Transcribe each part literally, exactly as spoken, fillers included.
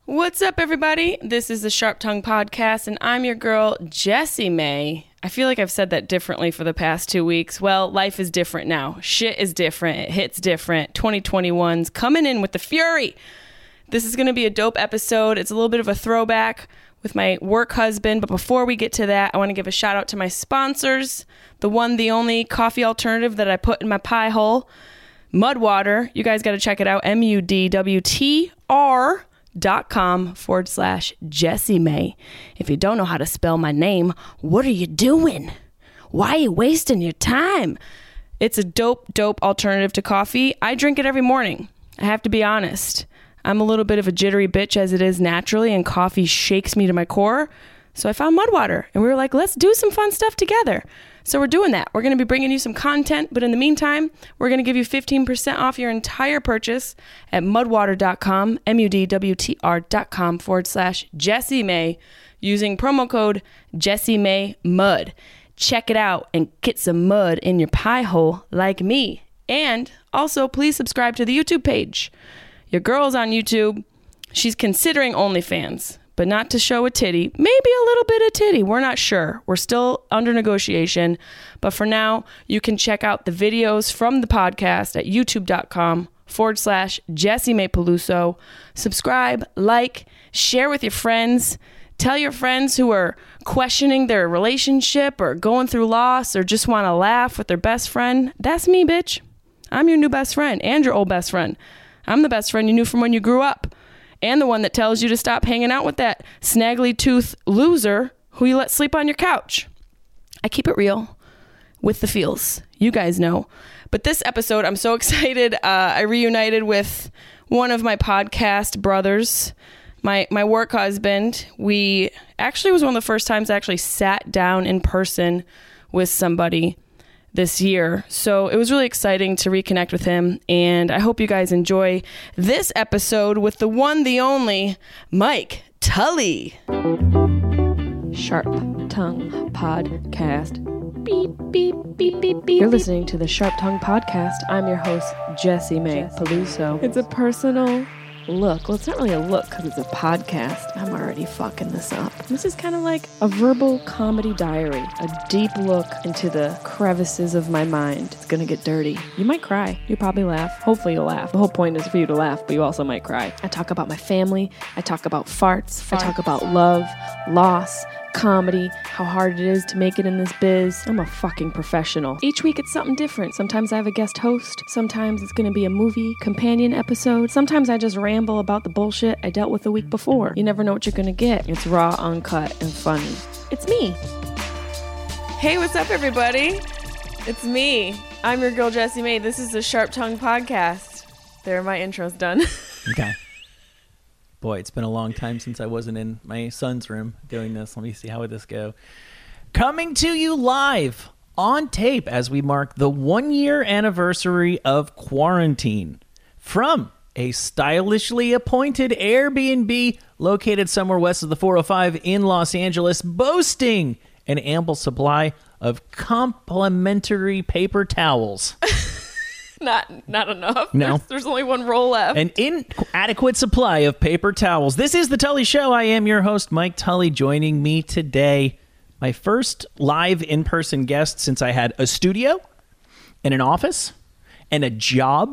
What's up, everybody? This is the Sharp Tongue Podcast, and I'm your girl, Jessie May. I feel like I've said that differently for the past two weeks. Well, life is different now. Shit is different. It hits different. twenty twenty-one's coming in with the fury. This is going to be a dope episode. It's a little bit of a throwback with my work husband, but before we get to that, I want to give a shout out to my sponsors, the one, the only coffee alternative that I put in my pie hole, Mudwater. You guys got to check it out, M U D W T R dot com forward slash Jessie May. If you don't know how to spell my name, what are you doing? Why are you wasting your time? It's a dope, dope alternative to coffee. I drink it every morning. I have to be honest. I'm a little bit of a jittery bitch as it is naturally, and coffee shakes me to my core. So I found Mudwater, and we were like, let's do some fun stuff together. So we're doing that. We're going to be bringing you some content, but in the meantime, we're going to give you fifteen percent off your entire purchase at mudwater dot com, M U D W T R dot com forward slash Jessie May, using promo code Jessie May Mud. Check it out and get some mud in your pie hole like me. And also, please subscribe to the YouTube page. Your girl's on YouTube. She's considering OnlyFans, but not to show a titty, maybe a little bit of titty. We're not sure. We're still under negotiation. But for now, you can check out the videos from the podcast at youtube dot com forward slash Jessie May Peluso. Subscribe, like, share with your friends. Tell your friends who are questioning their relationship or going through loss or just want to laugh with their best friend. That's me, bitch. I'm your new best friend and your old best friend. I'm the best friend you knew from when you grew up. And the one that tells you to stop hanging out with that snaggly tooth loser who you let sleep on your couch. I keep it real with the feels. You guys know. But this episode, I'm so excited. Uh, I reunited with one of my podcast brothers, my my work husband. We actually was one of the first times I actually sat down in person with somebody this year. So it was really exciting to reconnect with him, and I hope you guys enjoy this episode with the one, the only, Mike Tully. Sharp Tongue Podcast. Beep, beep, beep, beep, beep. You're listening to the Sharp Tongue Podcast. I'm your host, Jessie May Peluso. It's a personal look. Well, it's not really a look because it's a podcast. I'm already fucking this up. This is kind of like a verbal comedy diary, a deep look into the crevices of my mind. It's gonna get dirty. You might cry. You'll probably laugh. Hopefully you'll laugh. The whole point is for you to laugh, but you also might cry. I talk about my family. I talk about farts. farts. I talk about love, loss, comedy, how hard it is to make it in this biz. I'm a fucking professional. Each week it's something different. Sometimes I have a guest host. Sometimes it's gonna be a movie companion episode. Sometimes I just ramble about the bullshit I dealt with the week before. You never know what you're gonna get. It's raw, uncut, and funny. It's me. Hey, what's up, everybody? It's me. I'm your girl, Jessie May. This is the Sharp Tongue Podcast. There, my intro's done. Okay. Boy, it's been a long time since I wasn't in my son's room doing this. Let me see, how would this go? Coming to you live on tape as we mark the one-year anniversary of quarantine from a stylishly appointed Airbnb located somewhere west of the four oh five in Los Angeles, boasting an ample supply of complimentary paper towels. Not not enough. No. There's, there's only one roll left. An inadequate supply of paper towels. This is The Tully Show. I am your host, Mike Tully. Joining me today, my first live in-person guest since I had a studio and an office and a job.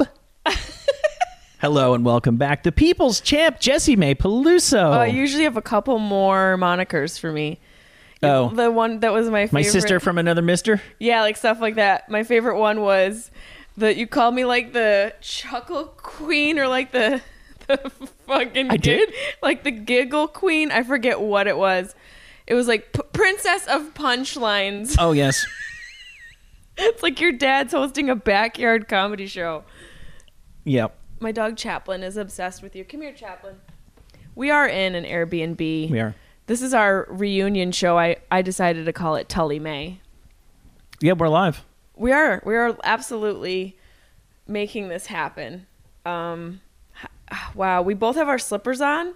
Hello and welcome back. The People's Champ, Jessie May Peluso. Oh, I usually have a couple more monikers for me. Oh. The one that was my favorite. My sister from another mister? Yeah, like stuff like that. My favorite one was... that you called me like the chuckle queen or like the, the fucking... I did? Like the giggle queen. I forget what it was. It was like P- Princess of Punchlines. Oh, yes. It's like your dad's hosting a backyard comedy show. Yep. My dog Chaplin is obsessed with you. Come here, Chaplin. We are in an Airbnb. We are. This is our reunion show. I, I decided to call it Tully May. Yeah, we're live. We are. We are absolutely making this happen. Um, wow. We both have our slippers on.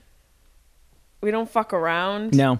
We don't fuck around. No.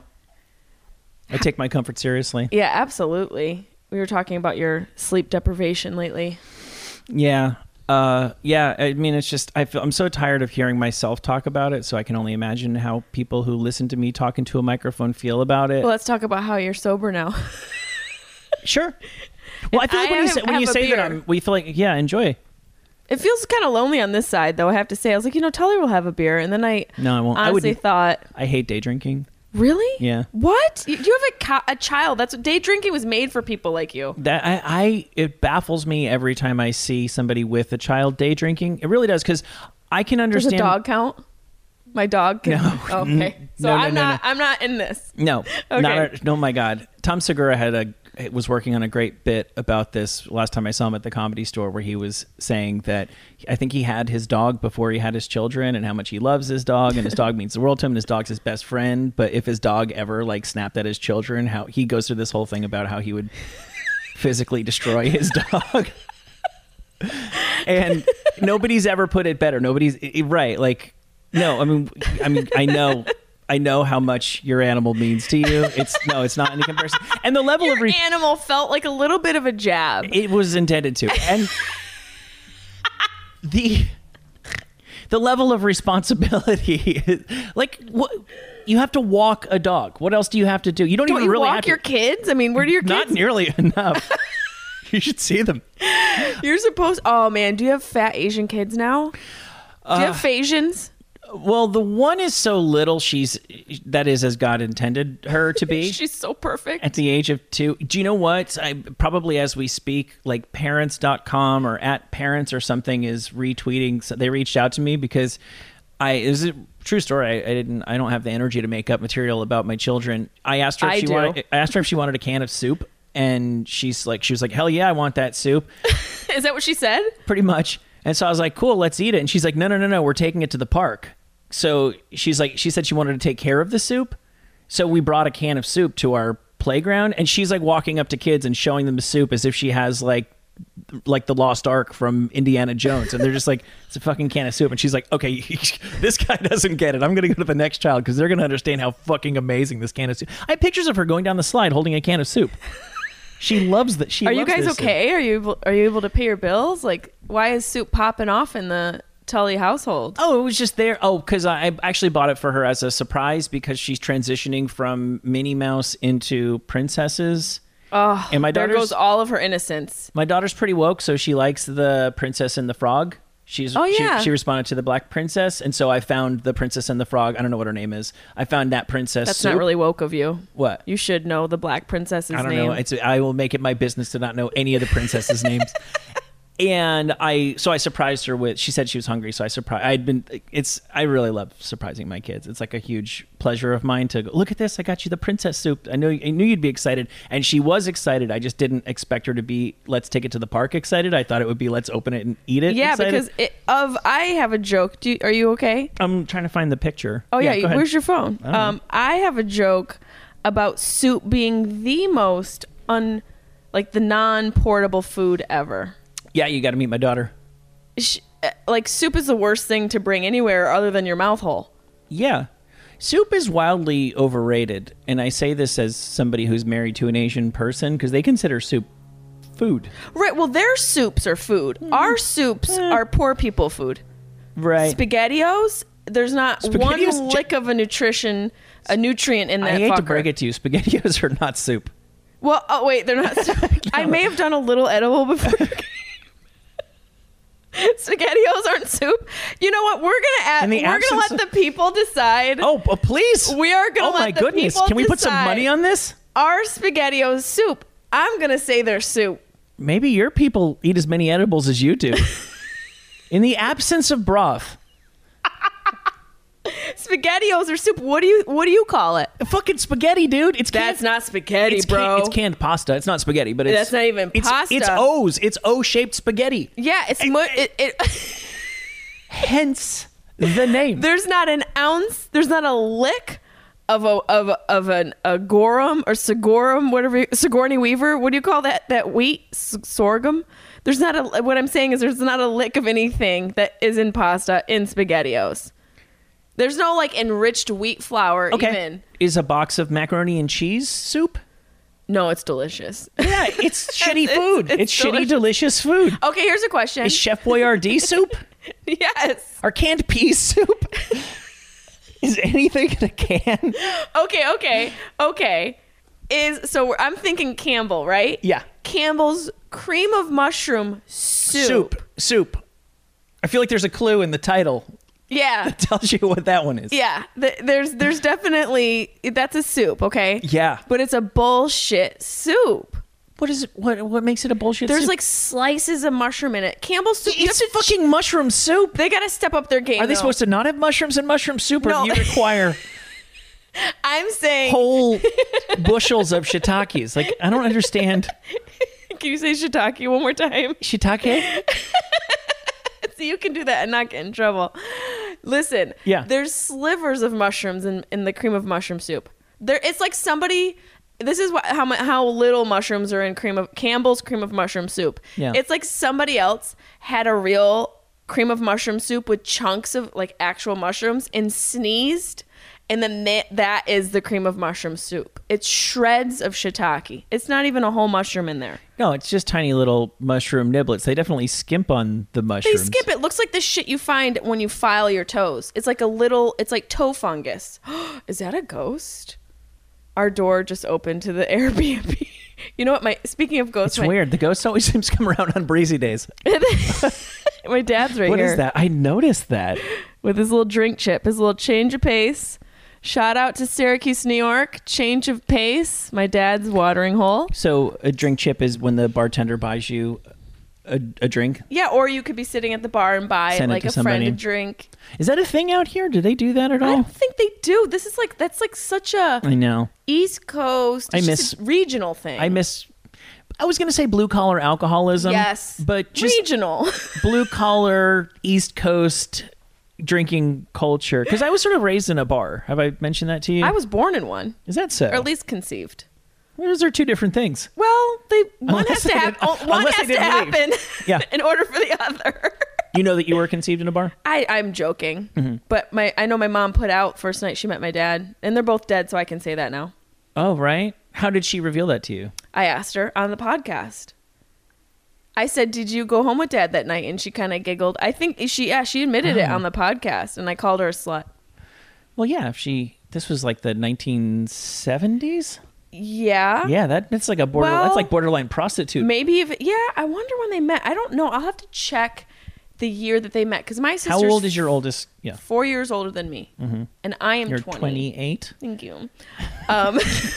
I take my comfort seriously. Yeah, absolutely. We were talking about your sleep deprivation lately. Yeah. Uh, yeah, I mean, it's just I feel I'm so tired of hearing myself talk about it, so I can only imagine how people who listen to me talk into a microphone feel about it. Well, let's talk about how you're sober now. Sure. Well, I feel like I when you have- say, when have you a say that, beer. I'm, we feel like yeah, enjoy. It feels kind of lonely on this side, though. I have to say, I was like, you know, Tully will have a beer, and then I No, I won't. I honestly wouldn't. thought, I hate day drinking. really? Yeah. What? You, you have a, co- a child? That's what day drinking was made for people like you. That I, I it baffles me every time I see somebody with a child day drinking. It really does because I can Does understand. a dog count? My dog. Can, No. Oh, okay. So No, no, I'm no, not. no. I'm not in this. No, Okay. not a, no. My God, Tom Segura had a was working on a great bit about this last time I saw him at the Comedy Store, where he was saying that I think he had his dog before he had his children, and how much he loves his dog, and his dog means the world to him, and his dog's his best friend. But if his dog ever like snapped at his children, how he goes through this whole thing about how he would physically destroy his dog. And nobody's ever put it better. Nobody's right. Like, no, I mean, I mean, I know, I know how much your animal means to you. It's no, it's not any comparison. And the level Your of re- animal felt like a little bit of a jab. it was intended to, and the the level of responsibility, is, like, what you have to walk a dog. What else do you have to do? You don't, Don't even you really have walk to. your kids? I mean, where do your Not kids? nearly enough. You should see them. You're supposed. Oh man, do you have fat Asian kids now? Do you have Phasians? Well, the one is so little, she's that is as God intended her to be. She's so perfect. At the age of two. Do you know what? I probably as we speak, like parents dot com or at parents or something is retweeting. So they reached out to me because I it was a true story. I, I didn't I don't have the energy to make up material about my children. I asked her if I she do. wanted I asked her if she wanted a can of soup, and she's like she was like, "Hell yeah, I want that soup." Is that what she said? Pretty much. And so I was like, "Cool, let's eat it." And she's like, "No, no, no, no, we're taking it to the park." So she's like, she said she wanted to take care of the soup. So we brought a can of soup to our playground, and she's like walking up to kids and showing them the soup as if she has like, like the Lost Ark from Indiana Jones. And they're just like, it's a fucking can of soup. And she's like, okay, this guy doesn't get it. I'm going to go to the next child because they're going to understand how fucking amazing this can of soup. I have pictures of her going down the slide holding a can of soup. She loves that. She Are you loves guys this soup. okay? Are you able, are you able to pay your bills? Like, why is soup popping off in the Tully household? Oh, it was just there. Oh, because I I actually bought it for her as a surprise because she's transitioning from Minnie Mouse into princesses. Oh, And my there daughter's- goes all of her innocence. My daughter's pretty woke, so she likes the Princess and the Frog. She's Oh, yeah. she, she responded to the Black Princess, and so I found the Princess and the Frog. I don't know what her name is. I found that princess. That's soup. not really woke of you. What? You should know the Black Princess's I don't name. know. It's I will make it my business to not know any of the princesses' names. And I, so I surprised her with. She said she was hungry, so I surprised. I'd been. It's. I really love surprising my kids. It's like a huge pleasure of mine to go, look at this. I got you the princess soup. I know. I knew you'd be excited, and she was excited. I just didn't expect her to be. Let's take it to the park. Excited. I thought it would be. Let's open it and eat it. Yeah, excited. because it, of I have a joke. Do you, are you okay? I'm trying to find the picture. Oh yeah, go ahead. where's your phone? I don't know. Um, I have a joke about soup being the most un, like the non-portable food ever. Yeah, you got to meet my daughter. Sh- uh, like soup is the worst thing to bring anywhere other than your mouth hole. Yeah. Soup is wildly overrated. And I say this as somebody who's married to an Asian person because they consider soup food. Right. Well, their soups are food. Our soups are poor people food. Right. SpaghettiOs. There's not SpaghettiOs one ju- lick of a nutrition, a nutrient in that. I hate fucker. to break it to you. SpaghettiOs are not soup. Well, oh wait, they're not. I may have done a little edible before. SpaghettiOs aren't soup. You know what? We're gonna add. In the We're gonna absence let the people decide. Oh, uh, please. We are gonna Oh let my the goodness. people Can we put some decide. money on this? Are SpaghettiOs soup? I'm gonna say they're soup. Maybe your people eat as many edibles as you do. In the absence of broth. SpaghettiOs are soup. What do you What do you call it? Fucking spaghetti, dude. It's That's canned, not spaghetti, it's bro. Can, it's canned pasta. It's not spaghetti, but it's That's not even it's, pasta. It's O's. It's O-shaped spaghetti. Yeah, it's mu- it, it Hence the name. There's not an ounce. There's not a lick of a of a, of an a gorum or sigorum, whatever you- Sigourney Weaver. What do you call that? That wheat S- sorghum. There's not a. What I'm saying is there's not a lick of anything that is in pasta in SpaghettiOs. There's no like enriched wheat flour Okay. even. Is a box of macaroni and cheese soup? No, it's delicious. Yeah, it's shitty It's- food. It's, it's shitty, delicious. delicious food. Okay, here's a question. Is Chef Boyardee soup? Yes. Or canned pea soup? Is anything in a can? Okay, okay, okay. Is so I'm thinking Campbell, right? Yeah. Campbell's cream of mushroom soup. Soup. Soup. I feel like there's a clue in the title Yeah. that tells you what that one is. Yeah. Th- there's there's definitely that's a soup, okay? Yeah. But it's a bullshit soup. What is it? What what makes it a bullshit There's soup? like slices of mushroom in it. Campbell's soup. you It's have to fucking mushroom soup. They gotta step up their game. Are they though. supposed to not have mushrooms in mushroom soup, or No. do you require I'm saying. whole bushels of shiitakes? Like, I don't understand. Can you say shiitake one more time? Shiitake? So you can do that and not get in trouble. Listen. Yeah. There's slivers of mushrooms in, in the cream of mushroom soup. There, it's like somebody. This is what how mu- how little mushrooms are in cream of Campbell's cream of mushroom soup. Yeah. It's like somebody else had a real cream of mushroom soup with chunks of like actual mushrooms and sneezed, and then that, that is the cream of mushroom soup. It's shreds of shiitake. It's not even a whole mushroom in there. No, it's just tiny little mushroom niblets. They definitely skimp on the They mushrooms. skip it. Looks like the shit you find when you file your toes. It's like a little. It's like toe fungus. Is that a ghost? Our door just opened to the Airbnb. You know what? My speaking of ghosts, It's my, weird. The ghosts always seems to come around on breezy days. my dad's right What here is that? I noticed that. with his little drink chip, his little change of pace. Shout out to Syracuse, New York. Change of pace. My dad's watering hole. So a drink chip is when the bartender buys you a, a drink. Yeah, or you could be sitting at the bar and buy Send it like to a friend somebody. a drink. Is that a thing out here? Do they do that at I all? don't think they do. This is like that's like such a I know. East Coast. I It's miss- just a regional thing. I miss. I was gonna say blue collar alcoholism. Yes, but just regional. blue collar East Coast drinking culture. Because I was sort of raised in a bar. Have I mentioned that to you? I was born in one, Is that so? or at least conceived. Those are two different things. Well, they one Unless has to they happen. didn't- One unless has they to didn't leave. happen. Yeah. in order for the other. You know that you were conceived in a bar? I I'm joking, Mm-hmm. but my I know my mom put out first night she met my dad, and they're both dead, so I can say that now. Oh, right. How did she reveal that to you? I asked her on the podcast. I said, "Did you go home with dad that night?" And she kind of giggled. I think she yeah she admitted it Oh. on the podcast, and I called her a slut. Well, yeah, if she this was like the nineteen seventies. Yeah. Yeah, that that's like a border Well, that's like borderline prostitute. Maybe if yeah, I wonder when they met. I don't know. I'll have to check the year that they met because my sister's How old is your oldest? Yeah. four years older than me, and I am You're twenty. twenty-eight. Thank you. Um,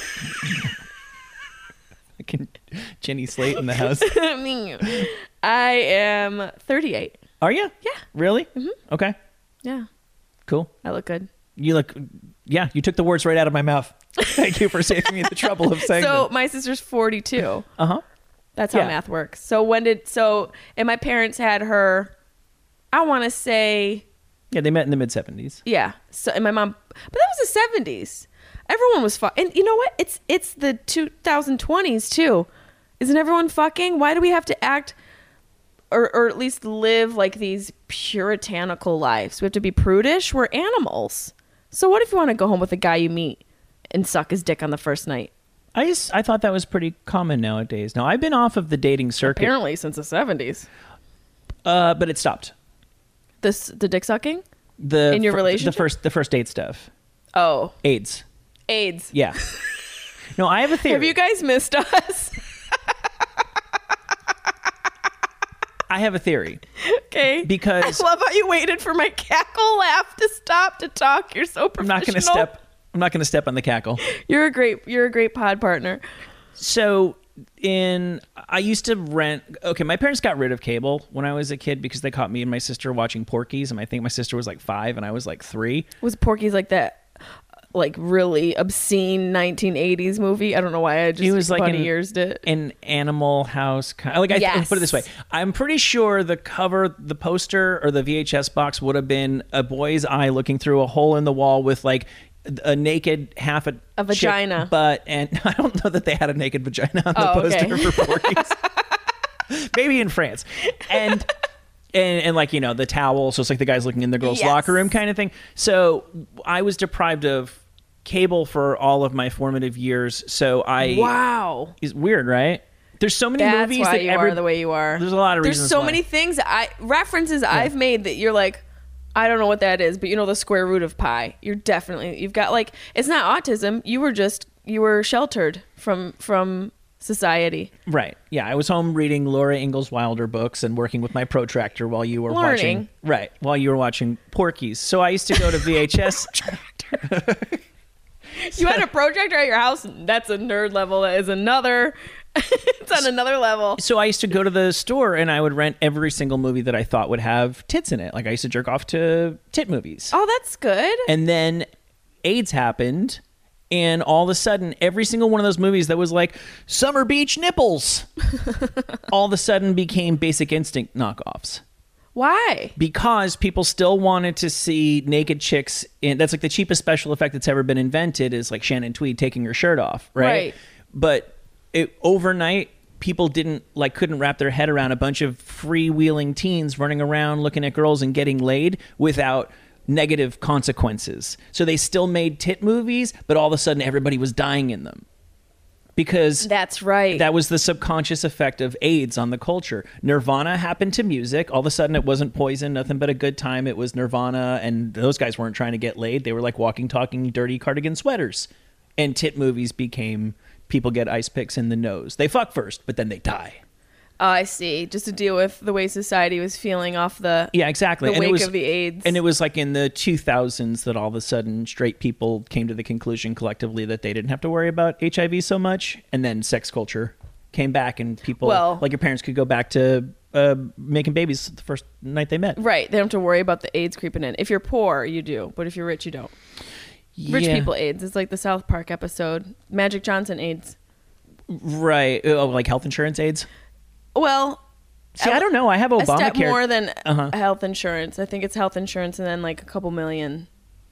Can Jenny Slate in the house. I am thirty-eight. Are you? Yeah. Really? Mm-hmm. Okay. Yeah, Cool. I look good. You look yeah, you took the words right out of my mouth. Thank you for saving me the trouble of saying So them. my sister's forty-two. Uh-huh. That's how Yeah. math works. So when did so? And my parents had her. I want to say Yeah, they met in the mid seventies. yeah. So and my mom, but that was the seventies. Everyone was fucking. And you know what? It's it's the twenty twenties too. Isn't everyone fucking? Why do we have to act or or at least live like these puritanical lives? We have to be prudish. We're animals. So what if you want to go home with a guy you meet and suck his dick on the first night? I just, I thought that was pretty common nowadays. Now, I've been off of the dating circuit, Apparently since the seventies. uh, but it stopped. This the dick sucking? The In your fir- relationship? the first the first date stuff. Oh, AIDS. AIDS. Yeah. No, I have a theory. Have you guys missed us? I have a theory. Okay. Because- I love how you waited for my cackle laugh to stop to talk. You're so I'm professional. not going to step. I'm not going to step on the cackle. You're a great. You're a great pod partner. So in I used to rent. Okay, my parents got rid of cable when I was a kid because they caught me and my sister watching Porky's, and I think my sister was like five and I was like three. Was Porky's like that? Like really obscene nineteen eighties movie. I don't know why I just It was like funny an- years did. An Animal House kind. Like I Yes. put it this way, I'm pretty sure the cover, the poster, or the V H S box would have been a boy's eye looking through a hole in the wall with like a naked half a, A vagina. butt, and I don't know that they had a naked vagina on the Oh, poster okay. for Porky's. Maybe in France, and. And, and like, you know, the towel. So it's like the guy's looking in the girl's Yes. locker room kind of thing. So I was deprived of cable for all of my formative years, so I Wow. It's weird, right? There's so many That's movies why that you every, are the way you are. There's a lot of There's reasons so why. many things I references I've made that you're like, I don't know what that is, but you know the square root of pi. You're definitely you've got like it's not autism. You were just you were sheltered from from society. Right. Yeah, I was home reading Laura Ingalls Wilder books and working with my protractor while you were Learning. watching. Right. While you were watching Porky's. So I used to go to V H S. You had a projector at your house. That's a nerd level. That is another. It's on another level. So I used to go to the store and I would rent every single movie that I thought would have tits in it. Like I used to jerk off to tit movies. Oh, that's good. And then AIDS happened. And all of a sudden, every single one of those movies that was like Summer Beach nipples, all of a sudden became Basic Instinct knockoffs. Why? Because people still wanted to see naked chicks. In, that's like the cheapest special effect that's ever been invented is like Shannon Tweed taking her shirt off, right? Right. But it, overnight, people didn't like couldn't wrap their head around a bunch of freewheeling teens running around looking at girls and getting laid without negative consequences. So they still made tit movies, but all of a sudden everybody was dying in them. Because That's right. that was the subconscious effect of AIDS on the culture. Nirvana happened to music. All of a sudden, it wasn't Poison, nothing but a good time. It was Nirvana, and those guys weren't trying to get laid. They were like walking, talking, dirty cardigan sweaters. And tit movies became people get ice picks in the nose. They fuck first, but then they die. Oh, I see. Just to deal with the way society was feeling off the Yeah, exactly. the and wake it was, of the AIDS. And it was like in the two thousands that all of a sudden straight people came to the conclusion collectively that they didn't have to worry about H I V so much. And then sex culture came back and people, Well- like your parents could go back to uh, making babies the first night they met. Right. They don't have to worry about the AIDS creeping in. If you're poor, you do. But if you're rich, you don't. Rich Yeah. people AIDS. It's like the South Park episode. Magic Johnson AIDS. Right. Oh, like health insurance AIDS? Well, See, I don't know. I have a step Obamacare. more than Uh-huh. health insurance. I think it's health insurance and then like a couple million.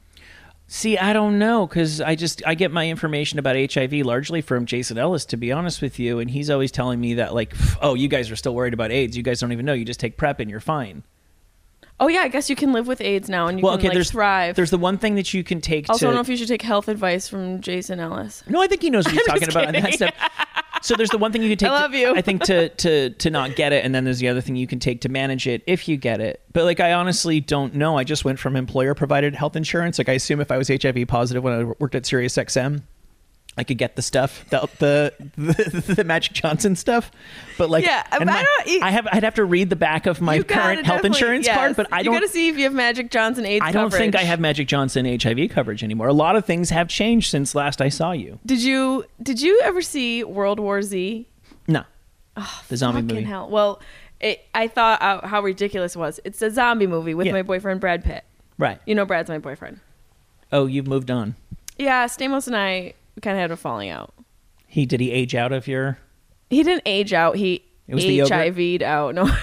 See, I don't know because I just I get my information about H I V largely from Jason Ellis, to be honest with you, and he's always telling me that like, oh, you guys are still worried about AIDS. You guys don't even know. You just take PrEP and you're fine. Oh yeah, I guess you can live with AIDS now and you Well, can okay, like there's thrive. There's the one thing that you can take. Also, to, I don't know if you should take health advice from Jason Ellis. No, I think he knows what he's I'm talking just about on that kidding. stuff. So there's the one thing you can take. I love to, you. I think to to to not get it, and then there's the other thing you can take to manage it if you get it. But like, I honestly don't know. I just went from employer provided health insurance. Like, I assume if I was H I V positive when I worked at Sirius X M, I could get the stuff, the the, the, the Magic Johnson stuff. But like, Yeah, and but I my- don't- I have I'd have to read the back of my You gotta current health definitely- insurance yes. card, but I you don't. got to see if you have Magic Johnson AIDS I don't coverage. think I have Magic Johnson H I V coverage anymore. A lot of things have changed since last I saw you. Did you Did you ever see World War Z? No, the zombie Fucking movie. hell. Well, it, I thought uh, how ridiculous it was. It's a zombie movie with Yeah. my boyfriend Brad Pitt. Right. You know Brad's my boyfriend. Oh, you've moved on. Yeah, Stamos and I kind of had a falling out. He did he age out of your? He didn't age out. He It was the yogurt? H I V'd out. No,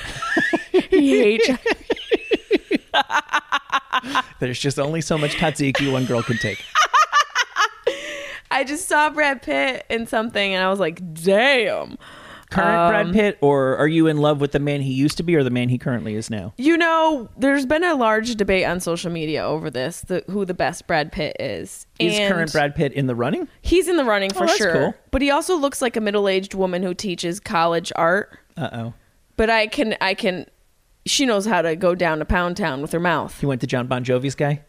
he H. There's just only so much tzatziki one girl can take. I just saw Brad Pitt in something, and I was like, "Damn." Current Um, Brad Pitt, or are you in love with the man he used to be, or the man he currently is now? You know, there's been a large debate on social media over this, the, who the best Brad Pitt is. Is And current Brad Pitt in the running? He's in the running for Oh, that's sure. cool. But he also looks like a middle-aged woman who teaches college art. Uh oh. But I can, I can, she knows how to go down to Pound Town with her mouth. He went to John Bon Jovi's guy.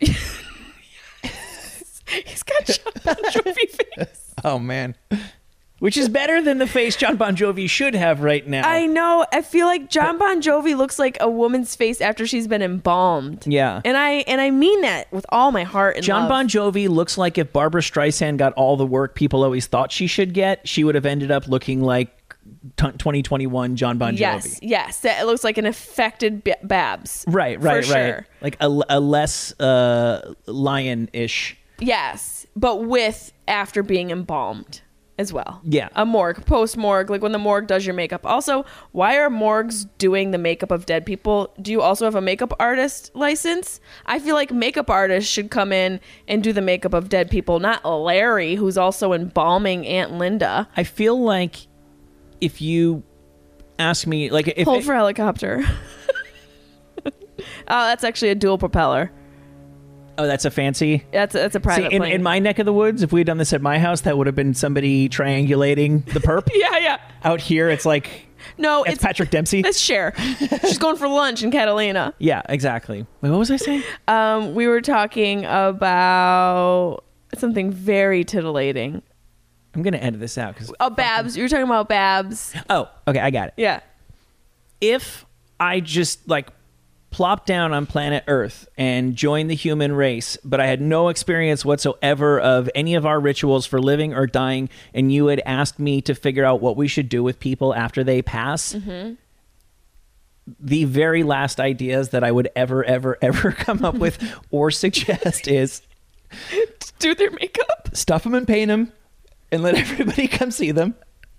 He's got John Bon Jovi face. Oh man. Which is better than the face John Bon Jovi should have right now. I know. I feel like John Bon Jovi looks like a woman's face after she's been embalmed. Yeah. And I and I mean that with all my heart and John love. Bon Jovi looks like if Barbara Streisand got all the work people always thought she should get, she would have ended up looking like t- twenty twenty-one John Bon Jovi. Yes, yes. That looks like an affected B- Babs. Right, right, for right. Sure. Like a, a less uh, lion-ish. Yes, but with after being embalmed as well. Yeah. A morgue, post morgue, like when the morgue does your makeup. Also, why are morgues doing the makeup of dead people? Do you also have a makeup artist license? I feel like makeup artists should come in and do the makeup of dead people, not Larry, who's also embalming Aunt Linda. I feel like if you ask me, like, if Hold for helicopter. Oh, that's actually a dual propeller. Oh, that's a fancy. That's a, that's a private See, in, plane. in my neck of the woods, if we had done this at my house, that would have been somebody triangulating the perp. yeah, yeah. Out here, it's like No, it's it's Patrick Dempsey. That's Cher. She's going for lunch in Catalina. Yeah, exactly. Wait, what was I saying? Um, we were talking about something very titillating. I'm gonna edit this out because Oh, Babs. You were talking about Babs. oh, okay, I got it. Yeah. If I just like plopped down on planet Earth and joined the human race, but I had no experience whatsoever of any of our rituals for living or dying, and you had asked me to figure out what we should do with people after they pass, mm-hmm. the very last ideas that I would ever, ever, ever come up with or suggest is do their makeup, stuff them and paint them, and let everybody come see them.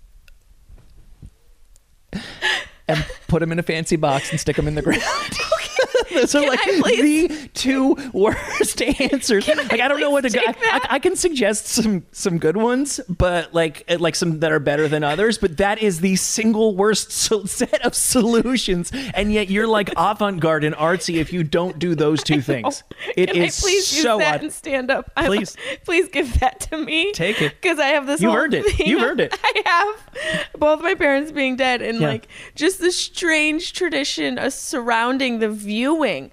And put them in a fancy box and stick them in the ground. Those are Can like I please- the two worst answers. Can I like I don't know what to go. please I, take that? I, I can suggest some some good ones, but like like some that are better than others. But that is the single worst so- set of solutions, and yet you're like avant-garde and artsy if you don't do those two things. It Can is I please so use that odd. and stand up? Please. I'm, please give that to me. Take it. Because I have this You've whole earned it. thing. You've earned it. I have both my parents being dead and Yeah. like just the strange tradition of surrounding the viewing.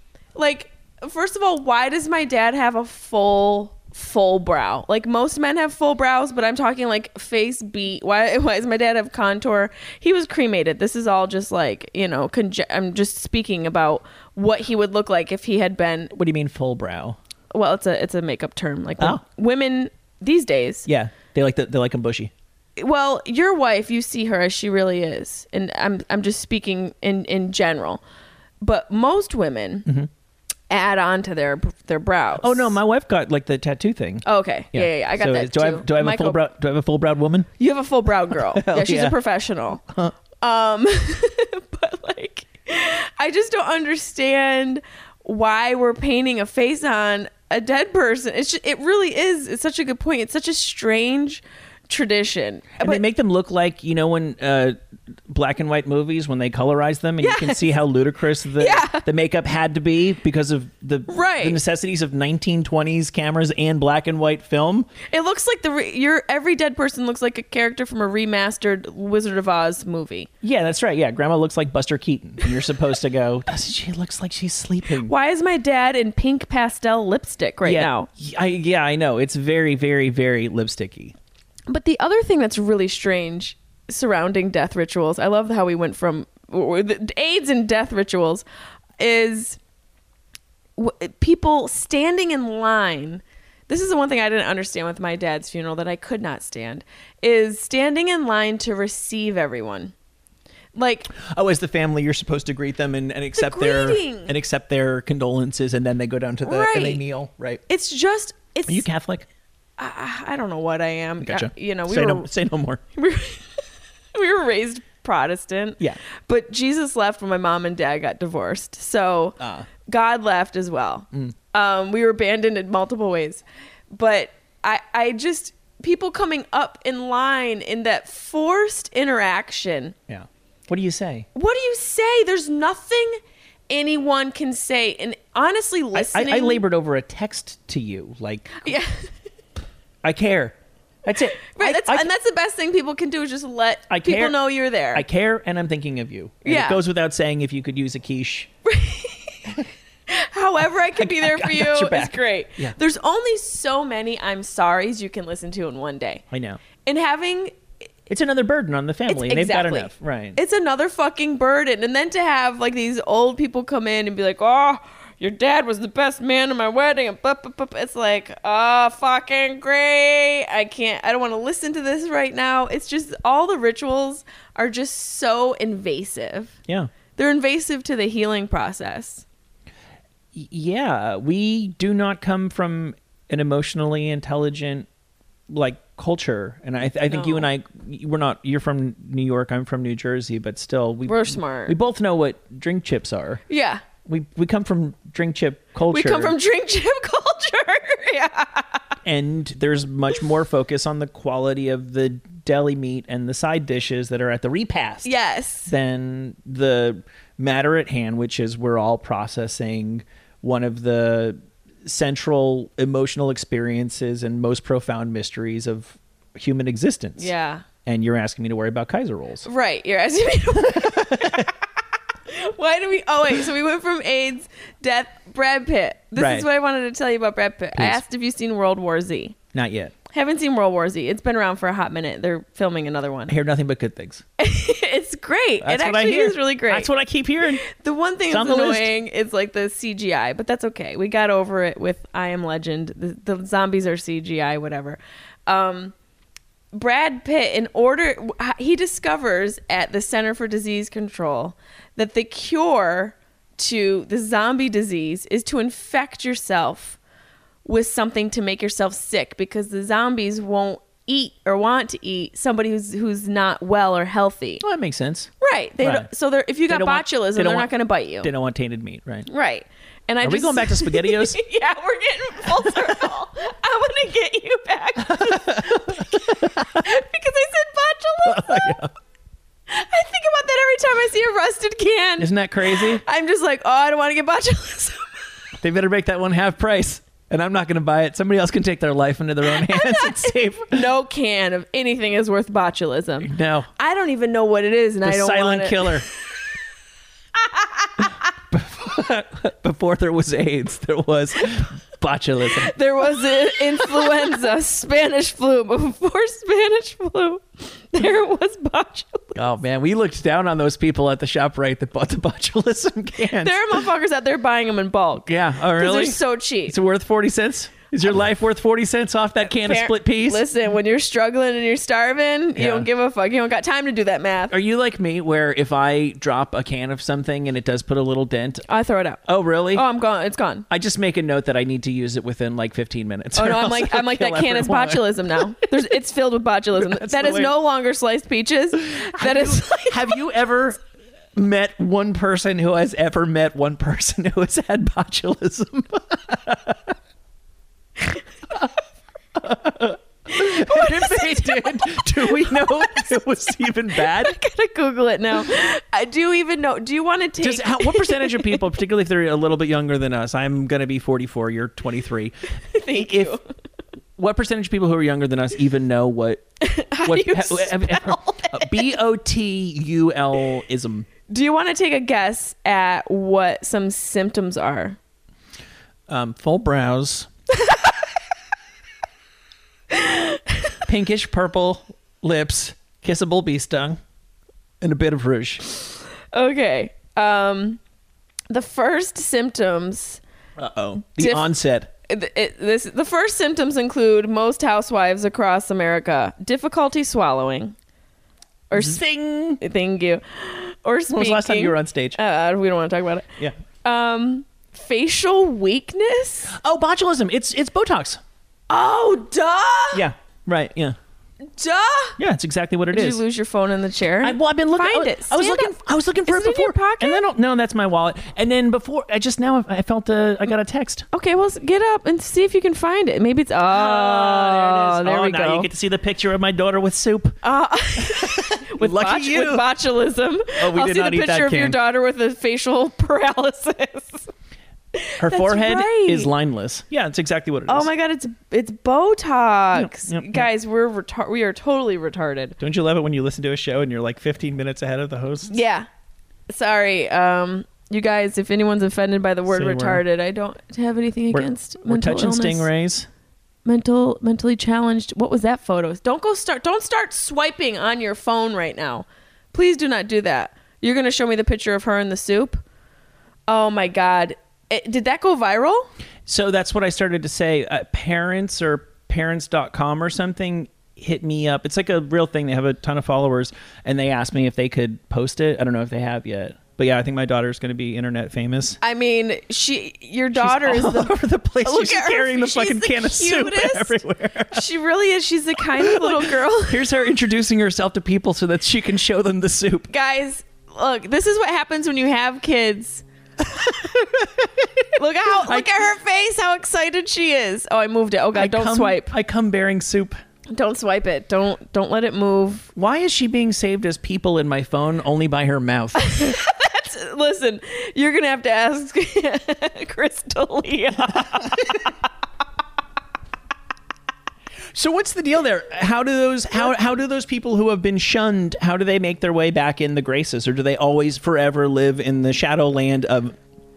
Like, first of all, why does my dad have a full full brow? Like most men have full brows, but I'm talking like face beat. Why why does my dad have contour? He was cremated. This is all just like, you know, conje- I'm just speaking about what he would look like if he had been. What do you mean full brow? Well, it's a it's a makeup term. Like Oh. women these days. Yeah, they like the, they like them bushy. Well, your wife, you see her as she really is, and I'm I'm just speaking in in general. But most women Mm-hmm. add on to their their brows. Oh no, my wife got like the tattoo thing. Oh, okay. Yeah, yeah, yeah. I got So, that do too. I have, do I have a Michael- full brow? Do I have a full browed woman? You have a full brow girl. yeah, she's yeah. a professional. Um, but like, I just don't understand why we're painting a face on a dead person. It's just, it really is. It's such a good point. It's such a strange tradition. And but they make them look like, you know, when uh, black and white movies, when they colorize them, and you can Yes. see how ludicrous the, Yeah. the makeup had to be because of the, Right. the necessities of nineteen twenties cameras and black and white film. it looks like the re- your every dead person looks like a character from a remastered Wizard of Oz movie. Yeah, that's right. Yeah, Grandma looks like Buster Keaton. And you're supposed to go, doesn't she? Looks like she's sleeping. Why is my dad in pink pastel lipstick right yeah, now? I, yeah, I know. It's very, very, very lipsticky. But the other thing that's really strange surrounding death rituals, I love how we went from or the AIDS and death rituals, is w- people standing in line. This is the one thing I didn't understand with my dad's funeral that I could not stand, is standing in line to receive everyone. Like, Oh, as the family, you're supposed to greet them and, and accept their greeting. and accept their condolences, and then they go down to the and they Right. kneel. Right? it's just, it's, Are you Catholic? I, I don't know what I am. Gotcha. Uh, you know, we say were, no. Say no more. we were, we were raised Protestant. Yeah. But Jesus left when my mom and dad got divorced. So Ah. God left as well. Um, we were abandoned in multiple ways. But I, I just, people coming up in line in that forced interaction. Yeah. What do you say? What do you say? There's nothing anyone can say. And honestly, I, listening. I, I labored over a text to you. Like, Yeah. I care. That's it. Right. I, That's, I, and that's the best thing people can do is just let I people care. know you're there. I care, and I'm thinking of you. And Yeah. It goes without saying if you could use a quiche. However I can be there I- for I you got your is back. great. Yeah. There's only so many I'm sorry's you can listen to in one day. I know. And having It's another burden on the family, it's and they've exactly. got enough. Right. It's another fucking burden. And then to have like these old people come in and be like, "Oh, your dad was the best man at my wedding." And bup, bup, bup. It's like, "Oh, fucking great. I can't I don't want to listen to this right now." It's just all the rituals are just so invasive. yeah. They're invasive to the healing process. Y- Yeah. We do not come from an emotionally intelligent, like, culture. And I, th- I think you No. and I, we're not, you're from New York, I'm from New Jersey, but still, we, We're smart. We both know what drink chips are. Yeah. We we come from drink chip culture. We come from drink chip culture. Yeah. and there's much more focus on the quality of the deli meat and the side dishes that are at the repast Yes. than the matter at hand, which is we're all processing one of the central emotional experiences and most profound mysteries of human existence. Yeah. And you're asking me to worry about Kaiser rolls. Right. You're asking me to Why do we... Oh, wait. So we went from AIDS, death, Brad Pitt. This Right. is what I wanted to tell you about Brad Pitt. Please. I asked if you've seen World War Z. Not yet. Haven't seen World War Z. It's been around for a hot minute. They're filming another one. I hear nothing but good things. It's great. That's it what I actually hear. is really great. That's what I keep hearing. The one thing It's that's on the list. annoying is like the C G I, but that's okay. We got over it with I Am Legend. The, the zombies are C G I, whatever. Um, Brad Pitt, in order, he discovers at the Center for Disease Control that the cure to the zombie disease is to infect yourself with something to make yourself sick, because the zombies won't eat or want to eat somebody who's who's not well or healthy. Well, that makes sense. Right. They Right. Don't, so they're, if you They got don't want- botulism, they they're don't not want- going to bite you. They don't want tainted meat, right? Right. And I Are just, we going back to SpaghettiOs? Yeah, we're getting full circle. I want to get you back to because I said botulism. Oh, yeah. I think about that every time I see a rusted can. Isn't that crazy? I'm just like, oh, I don't want to get botulism. They better make that one half price. And I'm not going to buy it. Somebody else can take their life into their own hands. It's safe. No can of anything is worth botulism. No. I don't even know what it is, and The I don't silent want it. killer. before, before there was AIDS, there was botulism. There was a influenza, Spanish flu. Before Spanish flu, there was botulism. Oh, man. We looked down on those people at the ShopRite that bought the botulism cans. There are motherfuckers out there buying them in bulk. Yeah. Oh, Because really? they're so cheap. It's worth forty cents? Is your life worth forty cents off that can of Par- split peas? Listen, when you're struggling and you're starving, you Yeah. don't give a fuck. You don't got time to do that math. Are you like me where if I drop a can of something and it does put a little dent? I throw it out. Oh, really? Oh, I'm gone. It's gone. I just make a note that I need to use it within like fifteen minutes. Oh or no, I'm else like I'll I'm like that kill can is everyone. botulism now. There's it's filled with botulism. That's That the is way- no longer sliced peaches. That is like Have you ever met one person who has ever met one person who has had botulism? And if they did, do we know if it was even bad? I gotta Google it now. I do even know. Do you want to take? Just how, what percentage of people, particularly if they're a little bit younger than us, I'm going to be forty-four, you're twenty-three. Thank if, you. What percentage of people who are younger than us even know what How what do you ha- spell it? B O T U L ism? Do you want to take a guess at what some symptoms are? Um, full brows, pinkish purple lips, kissable bee stung, and a bit of rouge. Okay. Um, the first symptoms. Uh oh. The Diff- onset. It, it, this the first symptoms include most housewives across America difficulty swallowing, or Zing. thank you, or speaking. When was the last time you were on stage? Uh, we don't want to talk about it. Yeah. Um, facial weakness. Oh, botulism. It's it's Botox. Oh, duh. Yeah. Right. Yeah. Duh. Yeah. It's exactly what it Did is. you lose your phone in the chair? I, well, I've been looking. Find I, was- it. I was Stand looking. up. I was looking for Is it it in your before. pocket? And then I- no, that's my wallet. And then before, I just now I felt a, I got a text. Okay, well, get up and see if you can find it. Maybe it's oh, Oh, there oh, we now go. you get to see the picture of my daughter with soup. Uh, with, Lucky bot- you. with botulism. Oh, we I'll did see not the eat that picture of your can. daughter with a facial paralysis. Her That's forehead right. is lineless. Yeah, it's exactly what it is. Oh my god, it's it's Botox. Yep, yep, yep. Guys, we're retar- we are totally retarded. Don't you love it when you listen to a show and you're like fifteen minutes ahead of the host? Yeah. Sorry, um you guys, if anyone's offended by the word Say we're- retarded, I don't have anything We're, against we're mental touching illness. stingrays. Mental mentally challenged. What was that photo? Don't go start don't start swiping on your phone right now. Please do not do that. You're going to show me the picture of her in the soup? Oh my god. It, did that go viral? So that's what I started to say. Uh, parents or parents dot com or something hit me up. It's like a real thing. They have a ton of followers, and they asked me if they could post it. I don't know if they have yet. But yeah, I think my daughter's going to be internet famous. I mean, she your daughter She's is all the over the place. Look She's at her. carrying the She's fucking the can of soup cutest. everywhere. She really is. She's the kind of little girl. Here's her introducing herself to people so that she can show them the soup. Guys, look, this is what happens when you have kids. Look how look at her face, how excited she is. Oh, I moved it. Oh god, I don't come, swipe. I come bearing soup. Don't swipe it. Don't don't let it move. Why is she being saved as people in my phone only by her mouth? That's Listen, you're gonna have to ask Crystalia. So what's the deal there? How do those how how do those people who have been shunned, how do they make their way back in the graces, or do they always forever live in the shadowland of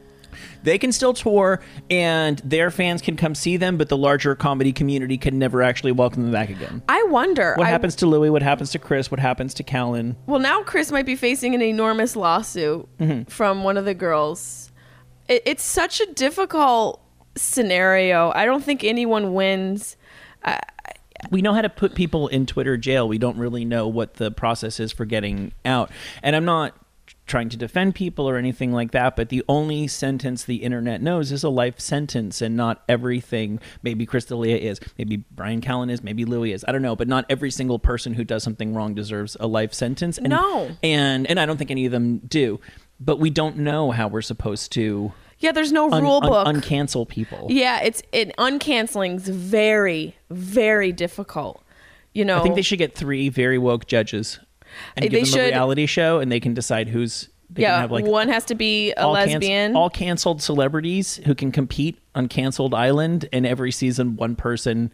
they can still tour and their fans can come see them, but the larger comedy community can never actually welcome them back again? I wonder. What I, happens to Louis? What happens to Chris? What happens to Callan? Well, now Chris might be facing an enormous lawsuit Mm-hmm. from one of the girls. It, it's such a difficult scenario. I don't think anyone wins. I, We know how to put people in Twitter jail. We don't really know what the process is for getting out. And I'm not trying to defend people or anything like that, but the only sentence the internet knows is a life sentence, and not everything. Maybe Crystalia is, maybe Brian Callen is, maybe Louis is. I don't know, but not every single person who does something wrong deserves a life sentence. And, No. And and I don't think any of them do. But we don't know how we're supposed to yeah, there's no un- rule un- book. uncancel people. Yeah, it's it uncanceling's very, very difficult. You know, I think they should get three very woke judges and They give them should- a reality show, and they can decide who's. They yeah, can have like one has to be a all canc- lesbian. all canceled celebrities who can compete on Canceled Island, and every season one person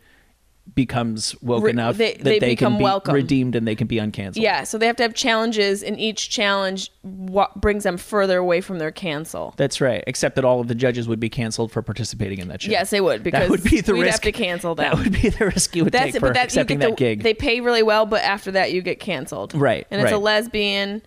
becomes woke Re- enough they- that they they, become can be welcome. redeemed and they can be uncanceled. Yeah, so they have to have challenges, and each challenge what brings them further away from their cancel. That's right. Except that all of the judges would be canceled for participating in that show. Yes, they would, because that would be the we'd risk. have to cancel them. That would be the risk you would That's take it, for but that, you accepting get the, that gig. They pay really well, but after that you get canceled. Right, And it's a right. lesbian,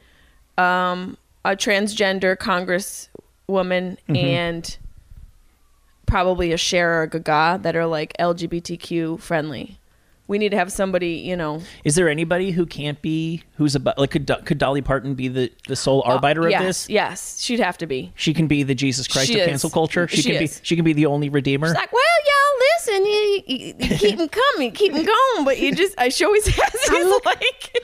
um, a transgender congresswoman, Mm-hmm. and probably a Cher or a Gaga that are like L G B T Q friendly. We need to have somebody, you know. Is there anybody who can't be who's about like could Do- could Dolly Parton be the the sole arbiter yes, of this? Yes, she'd have to be. She can be the Jesus Christ She of is. cancel culture. She, She can is. be she can be the only redeemer. It's like, well, y'all, listen, you, you, you keep them coming, keep them going, but you just, I she always has these like.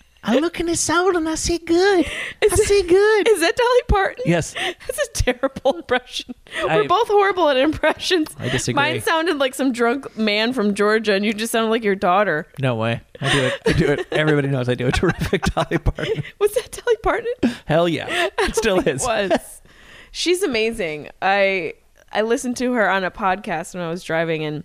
I look in his soul and I see good. Is I it- see good. Is that Dolly Parton? Yes. That's a terrible impression. I- We're both horrible at impressions. I disagree. Mine sounded like some drunk man from Georgia, and you just sounded like your daughter. No way. I do it. I do it. Everybody knows I do a terrific Dolly Parton. Was that Dolly Parton? Hell yeah. It still It is. was. She's amazing. I I listened to her on a podcast when I was driving, and